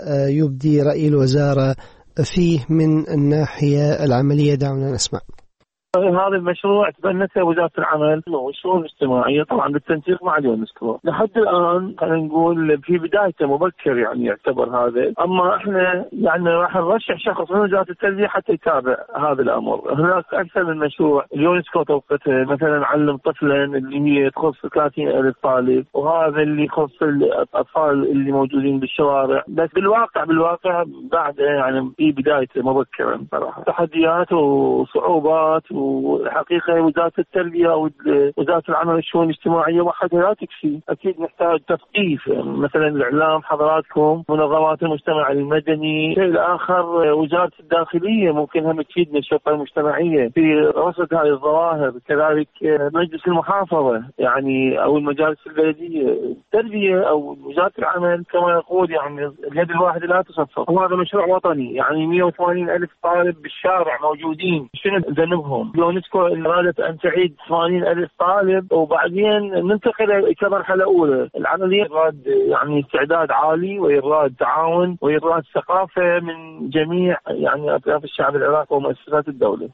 ويبدي رأي الوزارة فيه من الناحية العملية. دعونا نسمع. هذا المشروع تبنته وزارة العمل والشؤون الاجتماعية طبعا بالتنسيق مع اليونسكو. لحد الآن خلينا نقول في بدايته مبكر يعني يعتبر هذا، أما احنا يعني راح نرشح شخص من وزارة التربية حتى يتابع هذا الأمر. هناك أكثر من مشروع اليونسكو توقفته، مثلا علم طفلا اللي هي تخص 30 ألف طالب، وهذا اللي يخص الأطفال اللي موجودين بالشوارع. بس بالواقع بعد يعني في بدايته مبكرا صراحة تحديات وصعوبات. وحقيقة وزارة التربية ووزارة العمل والشؤون الاجتماعية وحدها لا تكفي. أكيد نحتاج تثقيف، مثلا الإعلام حضراتكم، منظمات المجتمع المدني. شيء الآخر وزارة الداخلية ممكن هم تفيدنا، الشرطة المجتمعية في رصد هذه الظواهر. كذلك مجلس المحافظة يعني أو المجالس البلدية. التربية أو وزارة العمل كما يقول يعني اليد الواحدة لا تصفق. وهذا مشروع وطني، يعني 180 ألف طالب بالشارع موجودين، شنو ذنبهم؟ اليونسكو أرادت أن تعيد 80 ألف طالب وبعدين ننتقل كمرحلة أولى. العملية يراد يعني استعداد عالي ويراد تعاون ويراد ثقافة من جميع يعني أطياف الشعب العراقي ومؤسسات الدولة.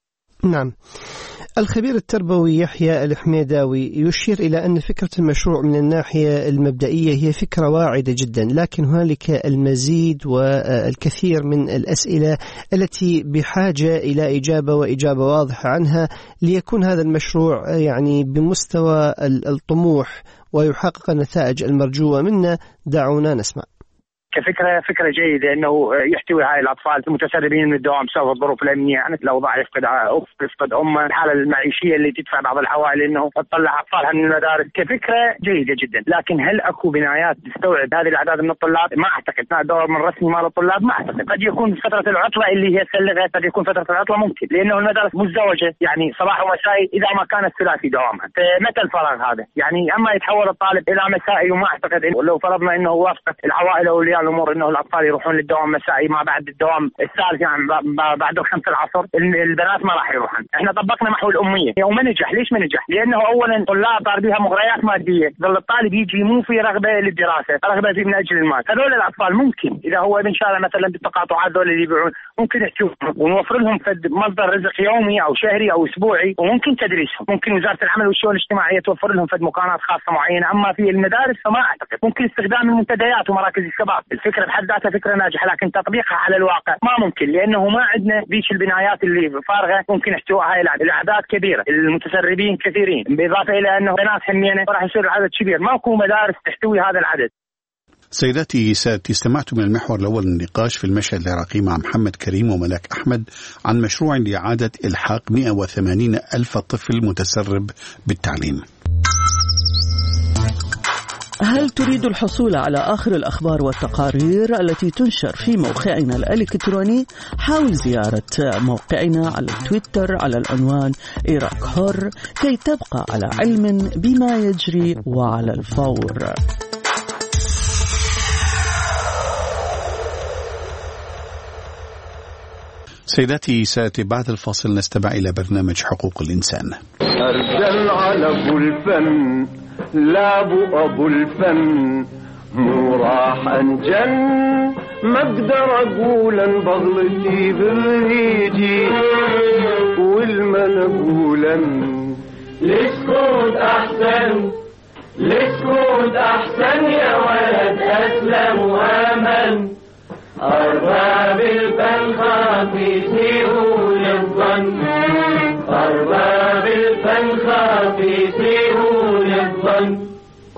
نعم. الخبير التربوي يحيى الحميداوي يشير إلى أن فكرة المشروع من الناحية المبدئية هي فكرة واعدة جدا، لكن هنالك المزيد والكثير من الأسئلة التي بحاجة إلى إجابة وإجابة واضحة عنها ليكون هذا المشروع يعني بمستوى الطموح ويحقق النتائج المرجوة منه. دعونا نسمع. كفكرة فكرة جيدة أنه يحتوي هاي الأطفال المتسربين من الدوام بسبب الظروف الأمنية، يعني الأوضاع يفقد أمه، الحالة المعيشية اللي تدفع بعض العوائل أنه تطلع أطفالها من المدارس. كفكرة جيدة جدا، لكن هل أكو بنايات تستوعب هذه الأعداد من الطلاب؟ ما أعتقد. دور من رسمي مال الطلاب ما أعتقد. قد يكون فترة العطلة اللي هي تسلغها، قد يكون فترة العطلة ممكن، لأنه المدارس مزدوجة يعني صباح ومسائي إذا ما كانت ثلاثي دوامها. فمتى الفراغ هذا؟ يعني أما يتحول الطالب إلى مسائي، وما أعتقد لو فرضنا أنه وافقت العوائل أولياء الأمور انه الاطفال يروحون للدوام مسائي ما بعد الدوام الثالث يعني بعد 5 العصر، البنات ما راح يروحون. احنا طبقنا محو الاميه وما نجح. ليش ما نجح؟ لانه اولا طلاب صار بها مغريات ماديه، ظل الطالب يجي مو في رغبه للدراسه، رغبه في من اجل المال. هذول الاطفال ممكن اذا هو ان شاء الله مثلا بالتقاطعات ذول اللي يبيعون ممكن يحتوهم ونوفر لهم مصدر رزق يومي او شهري او اسبوعي، وممكن تدريسهم. ممكن وزاره العمل والشؤون الاجتماعيه توفر لهم مكانات خاصه معينه. اما في المدارس فما اعتقد. ممكن استخدام المنتديات ومراكز الشباب، الفكرة بحد ذاتها فكرة ناجحة، لكن تطبيقها على الواقع ما ممكن، لأنه ما عندنا ذيك البنايات اللي فارغة ممكن احتواء هاي الأعداد كبيرة، المتسربين كثيرين، بالإضافة إلى أنه بنات حمينة راح يصير العدد كبير، ماكو مدارس تحتوي هذا العدد. سيداتي سادتي، استمعت من المحور الأول من النقاش في المشهد العراقي مع محمد كريم وملاك أحمد عن مشروع لإعادة إلحاق 180 ألف طفل متسرب بالتعليم. هل تريد الحصول على آخر الأخبار والتقارير التي تنشر في موقعنا الإلكتروني؟ حاول زيارة موقعنا على تويتر على العنوان إيراك حر كي تبقى على علم بما يجري وعلى الفور. سيداتي سادتي، بعد الفاصل نستمع إلى برنامج حقوق الإنسان. أرجل على أبو الفن، لا أبو الفن مو راح أنجن، ما أقدر أقول أن بغلتي بريجي والمن أقولا لسكوت أحسن، لسكوت أحسن يا ولد أسلم وأمن، أرباب الفن خافيسيون الظن، أرباب الفن خافيسيون الظن.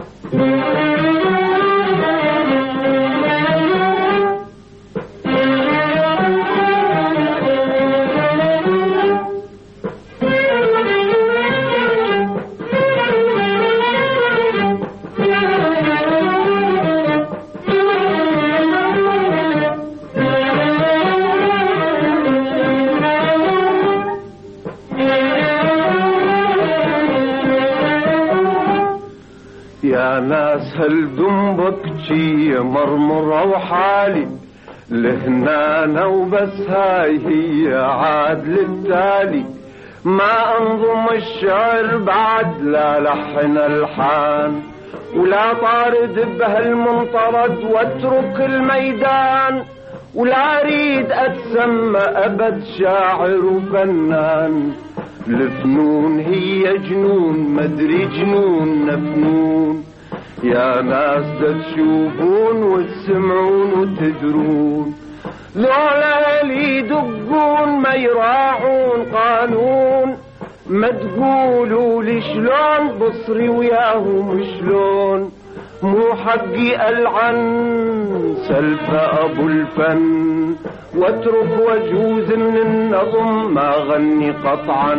يا ناس هل دنبكشي مرمرة وحالي لهنا وبس، هاي هي عاد للتالي، ما انظم الشعر بعد لا لحن الحان، ولا طارد بهالمنطرد واترك الميدان، ولا اريد اتسمى ابد شاعر وفنان، الفنون هي جنون مدري جنون فنون، يا ناس تشوفون وتسمعون وتدرون، ذولا اللي يدقون ما يراعون قانون، ما تقولوا لي شلون بصري وياهم شلون، مو حقي ألعن سلف أبو الفن، واترك وجوز من النظم ما غني قطعا.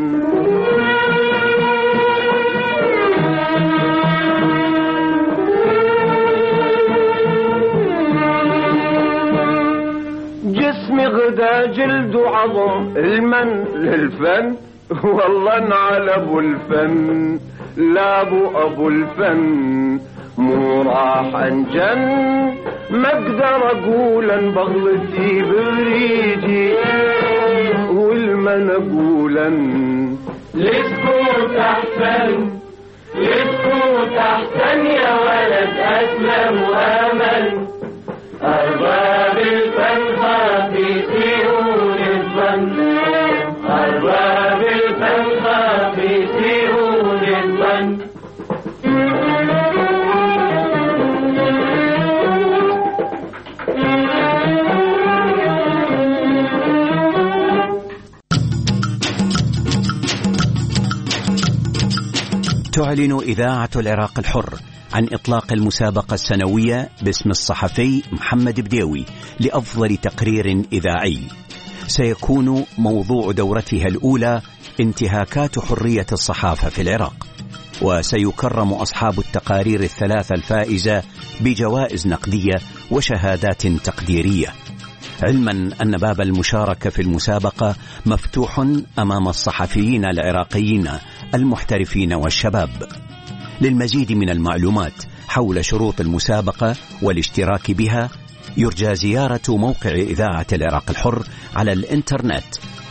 جسمي غدا جلد وعظم، المن للفن والله انعل ابو الفن، لا ابو الفن مو راح انجن، ما اقدر اقول ان بغلتي بريجي والمن اقولا لسكوت احسن، لسكوت احسن يا ولد اسلم وامن، ارباب الفن خافيسيون الظن، ارباب الفن خافيسيون الظن. تعلن إذاعة العراق الحر عن إطلاق المسابقة السنوية باسم الصحفي محمد بديوي لأفضل تقرير إذاعي. سيكون موضوع دورتها الأولى انتهاكات حرية الصحافة في العراق، وسيكرم أصحاب التقارير الثلاثة الفائزة بجوائز نقدية وشهادات تقديرية، علما أن باب المشاركة في المسابقة مفتوح أمام الصحفيين العراقيين المحترفين والشباب. للمزيد من المعلومات حول شروط المسابقة والاشتراك بها يرجى زيارة موقع إذاعة العراق الحر على الإنترنت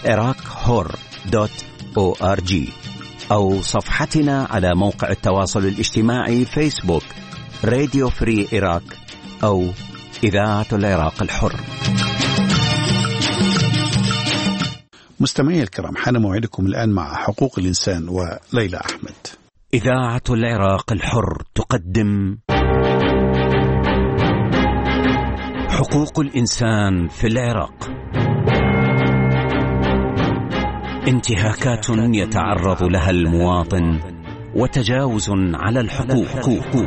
iraqhor.org أو صفحتنا على موقع التواصل الاجتماعي فيسبوك راديو فري إيراك أو إذاعة العراق الحر. مستمعي الكرام، حان موعدكم الآن مع حقوق الإنسان وليلى أحمد. إذاعة العراق الحر تقدم حقوق الإنسان في العراق. انتهاكات يتعرض لها المواطن وتجاوز على الحقوق.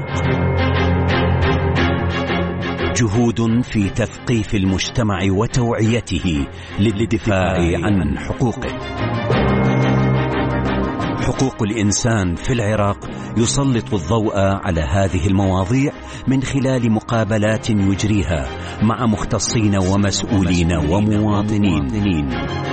جهود في تثقيف المجتمع وتوعيته للدفاع عن حقوقه. حقوق الإنسان في العراق يسلط الضوء على هذه المواضيع من خلال مقابلات يجريها مع مختصين ومسؤولين ومواطنين.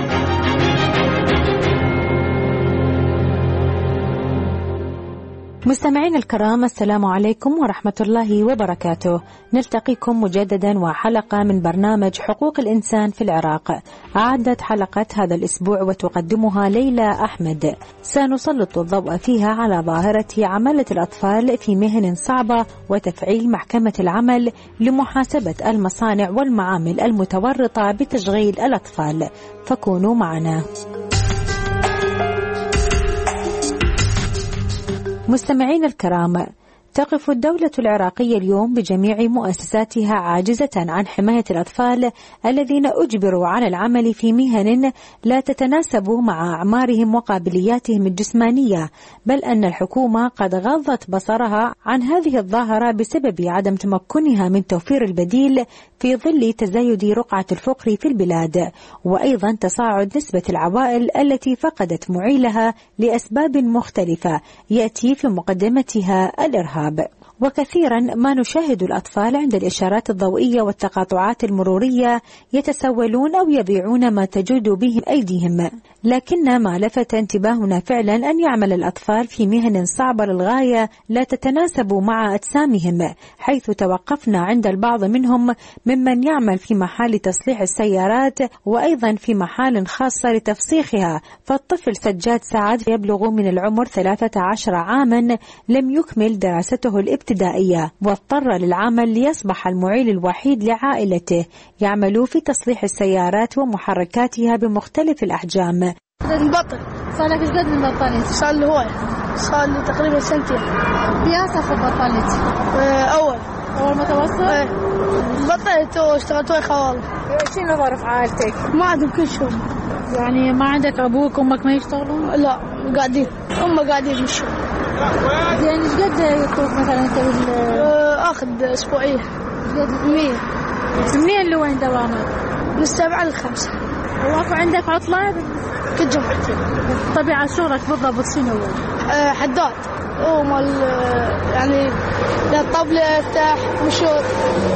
مستمعين الكرام، السلام عليكم ورحمة الله وبركاته. نلتقيكم مجددا وحلقة من برنامج حقوق الإنسان في العراق. أعدت حلقة هذا الأسبوع وتقدمها ليلى أحمد. سنسلط الضوء فيها على ظاهرة عمالة الأطفال في مهن صعبة وتفعيل محكمة العمل لمحاسبة المصانع والمعامل المتورطة بتشغيل الأطفال، فكونوا معنا. مستمعين الكرام، تقف الدولة العراقية اليوم بجميع مؤسساتها عاجزة عن حماية الأطفال الذين أجبروا على العمل في مهن لا تتناسب مع أعمارهم وقابلياتهم الجسمانية، بل أن الحكومة قد غضت بصرها عن هذه الظاهرة بسبب عدم تمكنها من توفير البديل في ظل تزايد رقعة الفقر في البلاد، وأيضا تصاعد نسبة العوائل التي فقدت معيلها لأسباب مختلفة يأتي في مقدمتها الإرهاب. وكثيرا ما نشاهد الأطفال عند الإشارات الضوئية والتقاطعات المرورية يتسولون أو يبيعون ما تجود به أيديهم، لكن ما لفت انتباهنا فعلا أن يعمل الأطفال في مهن صعبة للغاية لا تتناسب مع أجسامهم، حيث توقفنا عند البعض منهم ممن يعمل في محل تصليح السيارات وأيضا في محال خاصة لتفسيخها. فالطفل سجاد سعد يبلغ من العمر 13 عاما لم يكمل دراسته الابتدائية واضطر للعمل ليصبح المعيل الوحيد لعائلته، يعمل في تصليح السيارات ومحركاتها بمختلف الأحجام. نبطل. صار لك ايش قد من بطلت؟ صار لي هواي، صار لي تقريبا سنتين. بأي صف بطلت؟ أول متوسط؟ بطلت واشتغلت ويا خوالي. شنو ظرف عائلتك؟ ما عندهم كل شيء. يعني ما عندك أبوك وأمك ما يشتغلون؟ لا قاعدين، هم قاعدين في الشغل. زين ايش قد يطلب مثلا انت اخذ اسبوعيه؟ قد 100. منين لوين دوامك؟ من 7 ل 5. واكو عندك عطله؟ كل جمعتين. طبيعة شغلك بالضبط شنو؟ حداد، هو مال يعني الطبلة يفتح وشوط.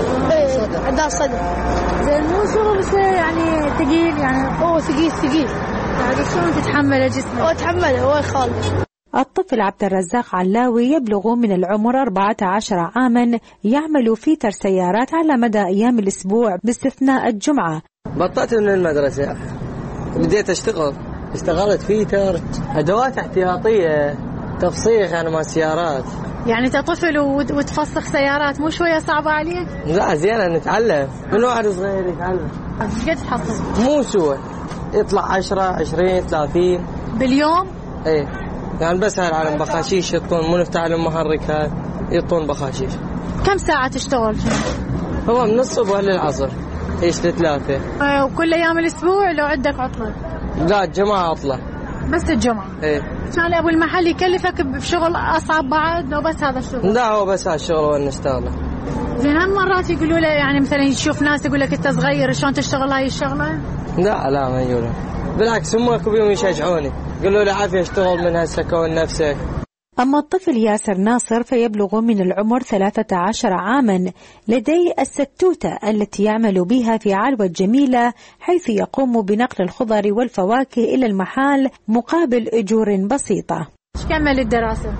حداد صدر. زين مو شغل شوية يعني ثقيل؟ يعني هو ثقيل. هذا شلون تتحمله جسمك؟ هو تحمله هو خالد. الطفل عبد الرزاق علاوي يبلغ من العمر 14 عاما، يعمل في سيارات على مدى أيام الأسبوع باستثناء الجمعة. بطلت من المدرسة، بديت اشتغلت في أدوات احتياطية، تفسيخ يعني مع السيارات. يعني انت طفل وتفسخ سيارات، مو شوية صعبة عليك؟ لا زين نتعلم، من واحد صغير يتعلم. ايش قد تحصل؟ مو سوى يطلع 10 20 30 باليوم؟ ايه يعني بسهل على بخاشيش يطون، مو نفتح لهم محركات يطون بخاشيش. كم ساعة تشتغل؟ هو من الصبح للعصر، ايش 3. وكل ايام الاسبوع لو عندك عطلة؟ لا الجمعة عطلة. بس الجمعة؟ ايه. كان ابو المحل يكلفك بشغل اصعب بعد لو بس هذا الشغل؟ لا هو بس هذا الشغل وين نشتغله. زين هم مرات يقولوا له يعني مثلا يشوف ناس يقول لك انت صغير شلون تشتغل هاي الشغلة؟ لا ما يقولون، بالعكس هم يكونوا يشجعوني، يقولوا لي عافية اشتغل من هسه كون نفسك. أما الطفل ياسر ناصر فيبلغ من العمر 13 عاما، لديه الستوتة التي يعمل بها في علوة جميلة، حيث يقوم بنقل الخضر والفواكه إلى المحال مقابل أجور بسيطة. ايش كمل الدراسة؟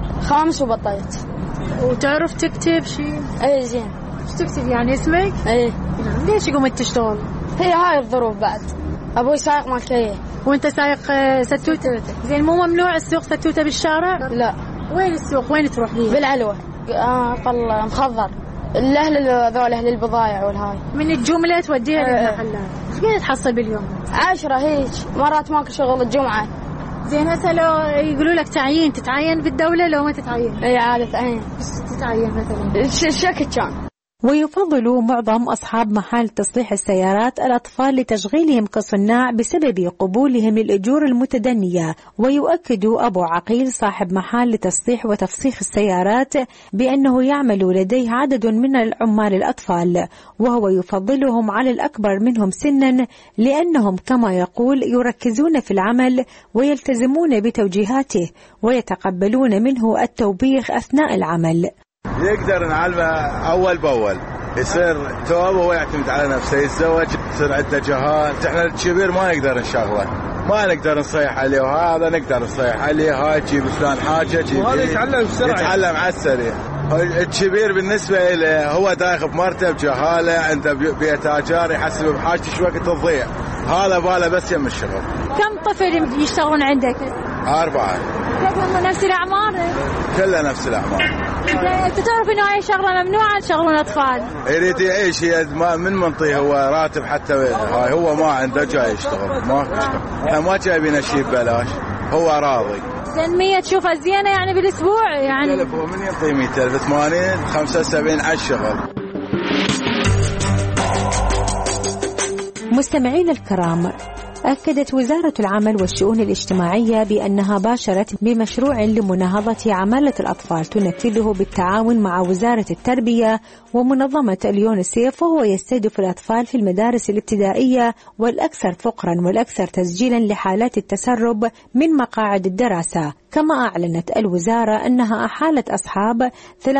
5 وبطلت. وتعرف تكتب شيء؟ اي زين. ايش تكتب يعني اسمك؟ اي. ليش قمت تشتغل؟ هي هاي الظروف بعد. أبوي سائق مالكية. وانت سايق ستوتة؟ زين مو ممنوع السوق ستوتة بالشارع؟ لا. وين السوق؟ وين تروح فيه؟ بالعلوة. قل مخضر. الأهل ذول أهل البضايع والهاي. من الجملة توديها للمحلات. ايش قاعد تحصل باليوم؟ 10 هيك، مرات ماكو شغل الجمعة. زين هسه لو يقولوا لك تعيين، تتعين بالدولة لو ما تتعين؟ اي عادة تعين. تتعين مثلا؟ الشكل كان. ويفضل معظم أصحاب محال تصليح السيارات الأطفال لتشغيلهم كصناع بسبب قبولهم للأجور المتدنية. ويؤكد أبو عقيل صاحب محال لتصليح وتفسيخ السيارات بأنه يعمل لديه عدد من العمال الأطفال، وهو يفضلهم على الأكبر منهم سنا لأنهم كما يقول يركزون في العمل ويلتزمون بتوجيهاته ويتقبلون منه التوبيخ أثناء العمل. يقدر نعلمه أول بأول، يصير تواب وهو يعتمد على نفسه، يتزوج يصير عنده جهات. احنا الكبير ما نقدر نشغله، ما نقدر نصيح عليه، وهذا نقدر نصيح عليه، هاي تجيب فلان حاجة، وهذا يتعلم بسرعة، يتعلم على السريع. الكبير بالنسبة له هو داخل بمرتب جهالة، عنده بيت آجار، يحسب بحاجته شو وقت تضيع، هذا باله بس يم الشغل. كم طفل يشتغلون عندك؟ 4. كلهم نفس الأعمار؟ كلها نفس الأعمار. أنت تعرف إنه هاي شغلة ممنوعة تشغلون أطفال؟ يريد يعيش، من منطيه هو راتب، حتى هاي هو ما عنده جاي يشتغل، ما احنا ما جايبين شيء ببلاش، هو راضي. زين 100 تشوفها زينة يعني بالأسبوع يعني؟ 1000 هو من يعطي 100,000 80 75 على الشغل. مستمعين الكرام، أكدت وزارة العمل والشؤون الاجتماعية بأنها باشرت بمشروع لمناهضة عمالة الأطفال تنفذه بالتعاون مع وزارة التربية ومنظمة اليونيسيف، وهو يستهدف الأطفال في المدارس الابتدائية والأكثر فقرا والأكثر تسجيلا لحالات التسرب من مقاعد الدراسة. كما أعلنت الوزارة أنها أحالت أصحاب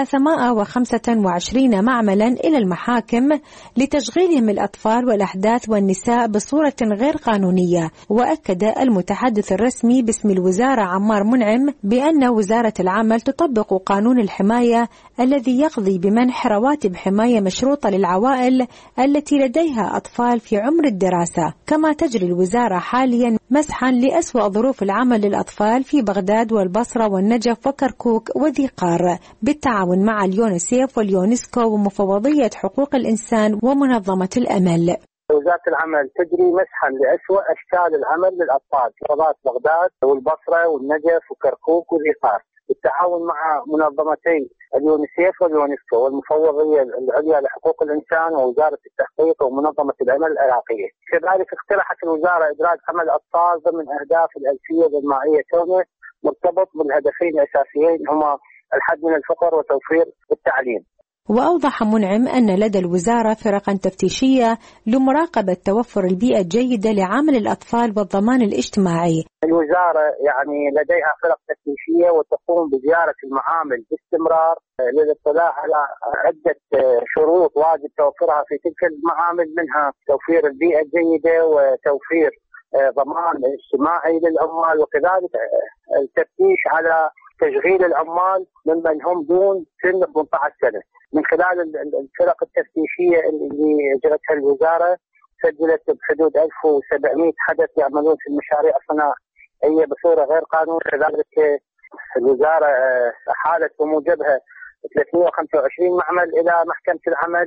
325 معملا إلى المحاكم لتشغيلهم الأطفال والأحداث والنساء بصورة غير قانونية. وأكد المتحدث الرسمي باسم الوزارة عمار منعم بأن وزارة العمل تطبق قانون الحماية الذي يقضي بمنح رواتب حماية مشروطة للعوائل التي لديها أطفال في عمر الدراسة. كما تجري الوزارة حاليا مسحا لأسوأ ظروف العمل للأطفال في بغداد والبصرة والنجف وكركوك وذي قار بالتعاون مع اليونيسيف واليونسكو ومفوضية حقوق الإنسان ومنظمة الأمل. وزارة العمل تجري مسحا لأسوأ أشكال العمل للأطفال في محافظات بغداد والبصرة والنجف وكركوك وذي قار بالتعاون مع منظمتي اليونيسيف واليونسكو والمفوضية العليا لحقوق الإنسان ووزارة التحقيق ومنظمة الأمل العراقية. كذلك اقترحت الوزارة إدراج عمل الأطفال ضمن أهداف الألفية الجماعية كونه مرتبط بالهدفين الأساسيين هما الحد من الفقر وتوفير التعليم. وأوضح منعم أن لدى الوزارة فرقا تفتيشية لمراقبة توفر البيئة الجيدة لعمل الأطفال والضمان الاجتماعي. الوزارة يعني لديها فرق تفتيشية وتقوم بزيارة المعامل باستمرار للاطلاع على عدة شروط واجب توفرها في تلك المعامل، منها توفير البيئة الجيدة وتوفير ضمان اجتماعي للعمال، وكذلك التفتيش على تشغيل العمال ممن هم دون سن 18 سنة. من خلال الفرق التفتيشية اللي اجرتها الوزارة سجلت بحدود 1700 حدث يعملون في المشاريع الصناعية بصورة غير قانونية. كذلك الوزارة أحالت بموجبها 325 معمل إلى محكمة العمل.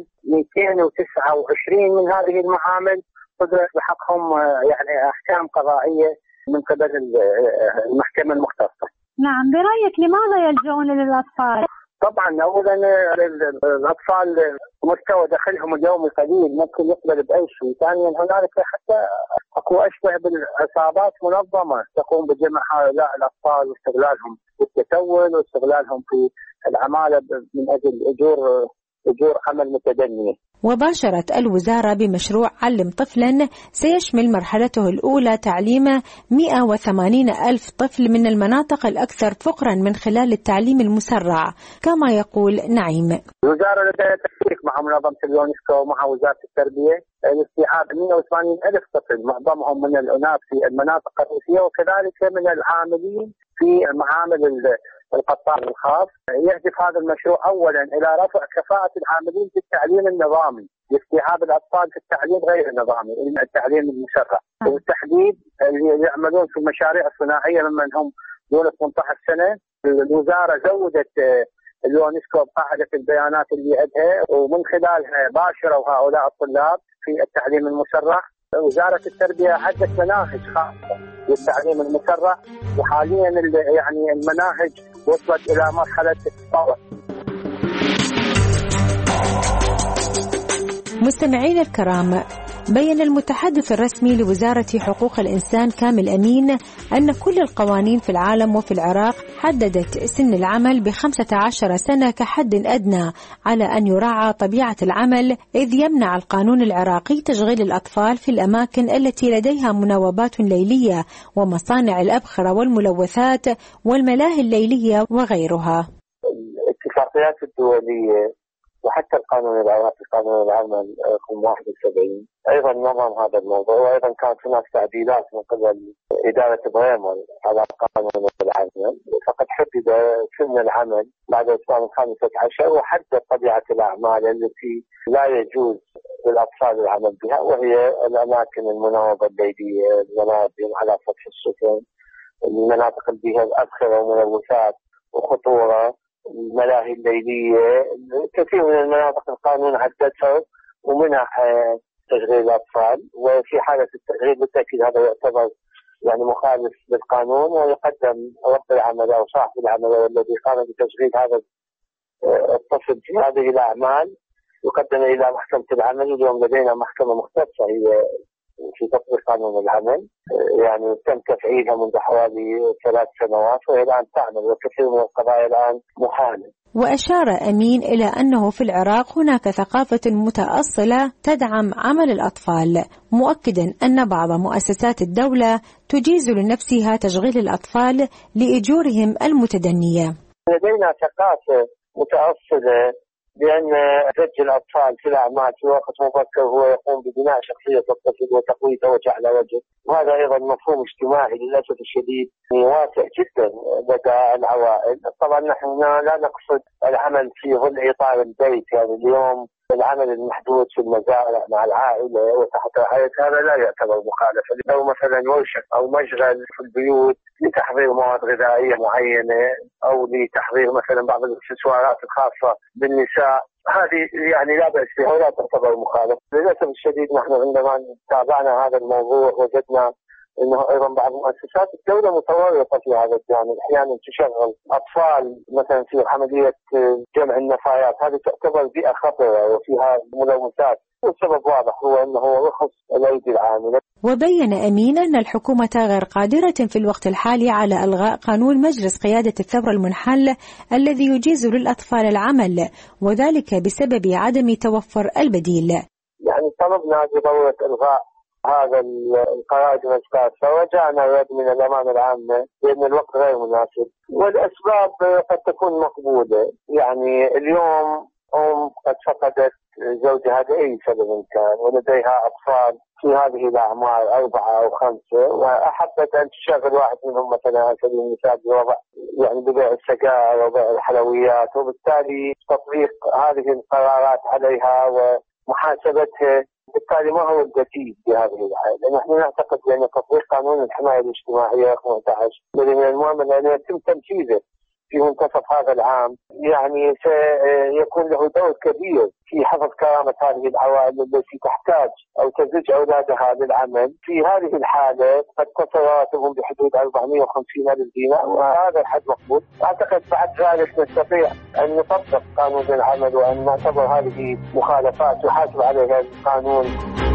229 من هذه المعامل صدرت بحقهم يعني أحكام قضائية من قبل المحكمة المختصة. نعم، برأيك لماذا يلجؤون للأطفال؟ طبعا أولا الأطفال مستوى دخلهم اليومي قليل ممكن يقبل بأي شيء. ثانيا هنالك حتى أكو أشبه بالعصابات منظمة تقوم بجمع هؤلاء الأطفال واستغلالهم بالتسول واستغلالهم في العمالة من أجل أجور عمل متدنية. وباشرت الوزارة بمشروع علم طفلا سيشمل مرحلته الأولى تعليم 180 ألف طفل من المناطق الأكثر فقرا من خلال التعليم المسرع. كما يقول نعيم، الوزارة لديها تشريك مع منظمة اليونسكو ومع وزارة التربية لاستيعاب 180 ألف طفل معظمهم من الأناث في المناطق الريفية وكذلك من العاملين في معامل القطاع الخاص. يهدف هذا المشروع أولا إلى رفع كفاءة العاملين في التعليم النظامي لاستيعاب الأطفال في التعليم غير النظامي التعليم المشرع، وبالتحديد اللي يعملون في المشاريع الصناعية ممن هم دون 18 سنة. الوزارة زودت اليونسكو بقاعدة البيانات اللي عندها ومن خلالها باشروا هؤلاء الطلاب في التعليم المسرع. وزارة التربية عدت مناهج خاصة للتعليم المسرع وحاليا يعني المناهج وصلت إلى مرحلة التطور. مستمعين الكرام، بيّن المتحدث الرسمي لوزارة حقوق الإنسان كامل أمين أن كل القوانين في العالم وفي العراق حددت سن العمل ب15 سنة كحد أدنى على أن يراعى طبيعة العمل، إذ يمنع القانون العراقي تشغيل الأطفال في الأماكن التي لديها مناوبات ليلية ومصانع الأبخرة والملوثات والملاهي الليلية وغيرها. الاتفاقيات الدولية وحتى القانون العراقي قانون العمل رقم 71 أيضا نظم هذا الموضوع، وأيضا كانت هناك تعديلات من قبل إدارة بريمر على قانون العمل، فقد حدد سن العمل بعد إتمام 15 وحدد طبيعة الأعمال التي لا يجوز للأطفال العمل بها، وهي الأماكن المناوبة الليلية، المنازل على سطح السفن، المناطق اللي بها الأبخرة وملوثات وخطورة، الملاهي الليلية. كثير من المناطق القانون حددها ومنع تشغيل الأطفال، وفي حالة التشغيل بالتأكيد هذا يعتبر يعني مخالف للقانون، ويقدم رب العمل أو صاحب العمل الذي قام بتشغيل هذا الطفل في هذه الأعمال يقدم إلى محكمة العمل. اليوم لدينا محكمة مختصة هي في تطبيق قانون العمل، يعني تم تفعيلها منذ حوالي 3 سنوات وهي الآن تعمل، وكثير من القضايا الآن محالة. وأشار أمين إلى أنه في العراق هناك ثقافة متأصلة تدعم عمل الأطفال، مؤكدا أن بعض مؤسسات الدولة تجيز لنفسها تشغيل الأطفال لإجورهم المتدنية. لدينا ثقافة متأصلة بأن زج الأطفال في الأعمال في وقت مبكر هو يقوم ببناء شخصية الطفل وتقويته وجه على وجه، وهذا أيضا مفهوم اجتماعي للأسف الشديد واسع جدا لدى العوائل. طبعا نحن لا نقصد العمل في ظل إطار البيت، يعني اليوم العمل المحدود في المزارع مع العائلة وتحت رعاية هذا لا يعتبر مخالفة. لو مثلا ورشة أو مشغل في البيوت لتحضير مواد غذائية معينة أو لتحضير مثلا بعض الاكسسوارات الخاصة بالنساء، هذه يعني لا بأس بها ولا تعتبر مخالفة. للأسف الشديد نحن عندما تابعنا هذا الموضوع وجدنا انه ايضا بعض مؤسسات الدوله متورطه في هذا الجانب، احيانا تشغل اطفال مثلا في عمليه جمع النفايات، هذه تعتبر بيئه خطره وفيها ملوثات، والسبب واضح هو انه رخص الايدي العامله. وبين أمين أن الحكومة غير قادرة في الوقت الحالي على إلغاء قانون مجلس قيادة الثورة المنحل الذي يجيز للأطفال العمل، وذلك بسبب عدم توفر البديل. يعني طلبنا بضرورة إلغاء هذا القرار بمجلس، فوجعنا رد من الأمانة العامة بأن الوقت غير مناسب، والأسباب قد تكون مقبولة. يعني اليوم قد فقدت زوجها لأي سبب كان ولديها أطفال في هذه الأعمار 4 أو 5، وأحبت أن تشغل واحد منهم مثلا على سبيل المثال بوضع يعني ببيع السجائر وبيع الحلويات، وبالتالي تطبيق هذه القرارات عليها ومحاسبتها بالتالي ما هو الجديد بهذه الحالة. نحن نعتقد بأن تطبيق قانون الحماية الاجتماعية رقم 11 الذي من المؤمل أن يتم تنفيذه في منتصف هذا العام، يعني سيكون له دور كبير في حفظ كرامة هذه العوائل التي تحتاج أو تزج أولادها للعمل. في هذه الحالة قد تصل رواتبهم بحدود 450,000 دينار، وهذا الحد مقبول. أعتقد بعد ذلك نستطيع أن نطبق قانون العمل وأن نعتبر هذه مخالفات يحاسب عليها القانون.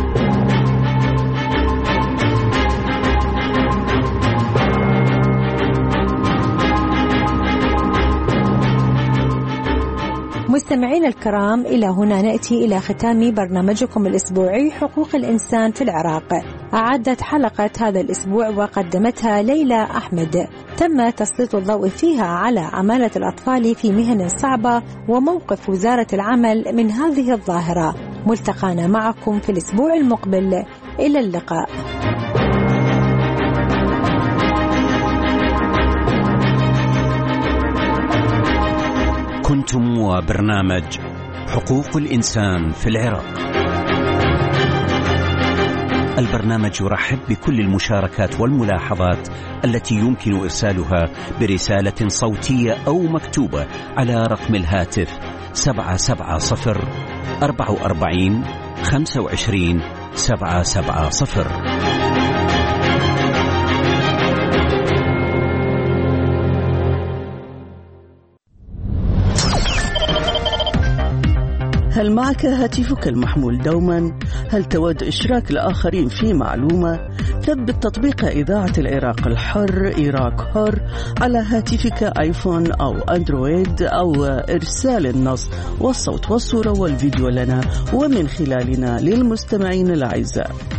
مستمعين الكرام، إلى هنا نأتي إلى ختام برنامجكم الأسبوعي حقوق الإنسان في العراق. أعدت حلقة هذا الأسبوع وقدمتها ليلى أحمد. تم تسليط الضوء فيها على عمالة الأطفال في مهن صعبة وموقف وزارة العمل من هذه الظاهرة. ملتقانا معكم في الأسبوع المقبل، إلى اللقاء. كنتم وبرنامج حقوق الإنسان في العراق. البرنامج يرحب بكل المشاركات والملاحظات التي يمكن إرسالها برسالة صوتية أو مكتوبة على رقم الهاتف 770 44 25 770. هل معك هاتفك المحمول دوما؟ هل تود إشراك الآخرين في معلومة؟ ثبت تطبيق إذاعة العراق الحر إيراك حر على هاتفك آيفون أو أندرويد، أو إرسال النص والصوت والصورة والفيديو لنا ومن خلالنا للمستمعين الأعزاء.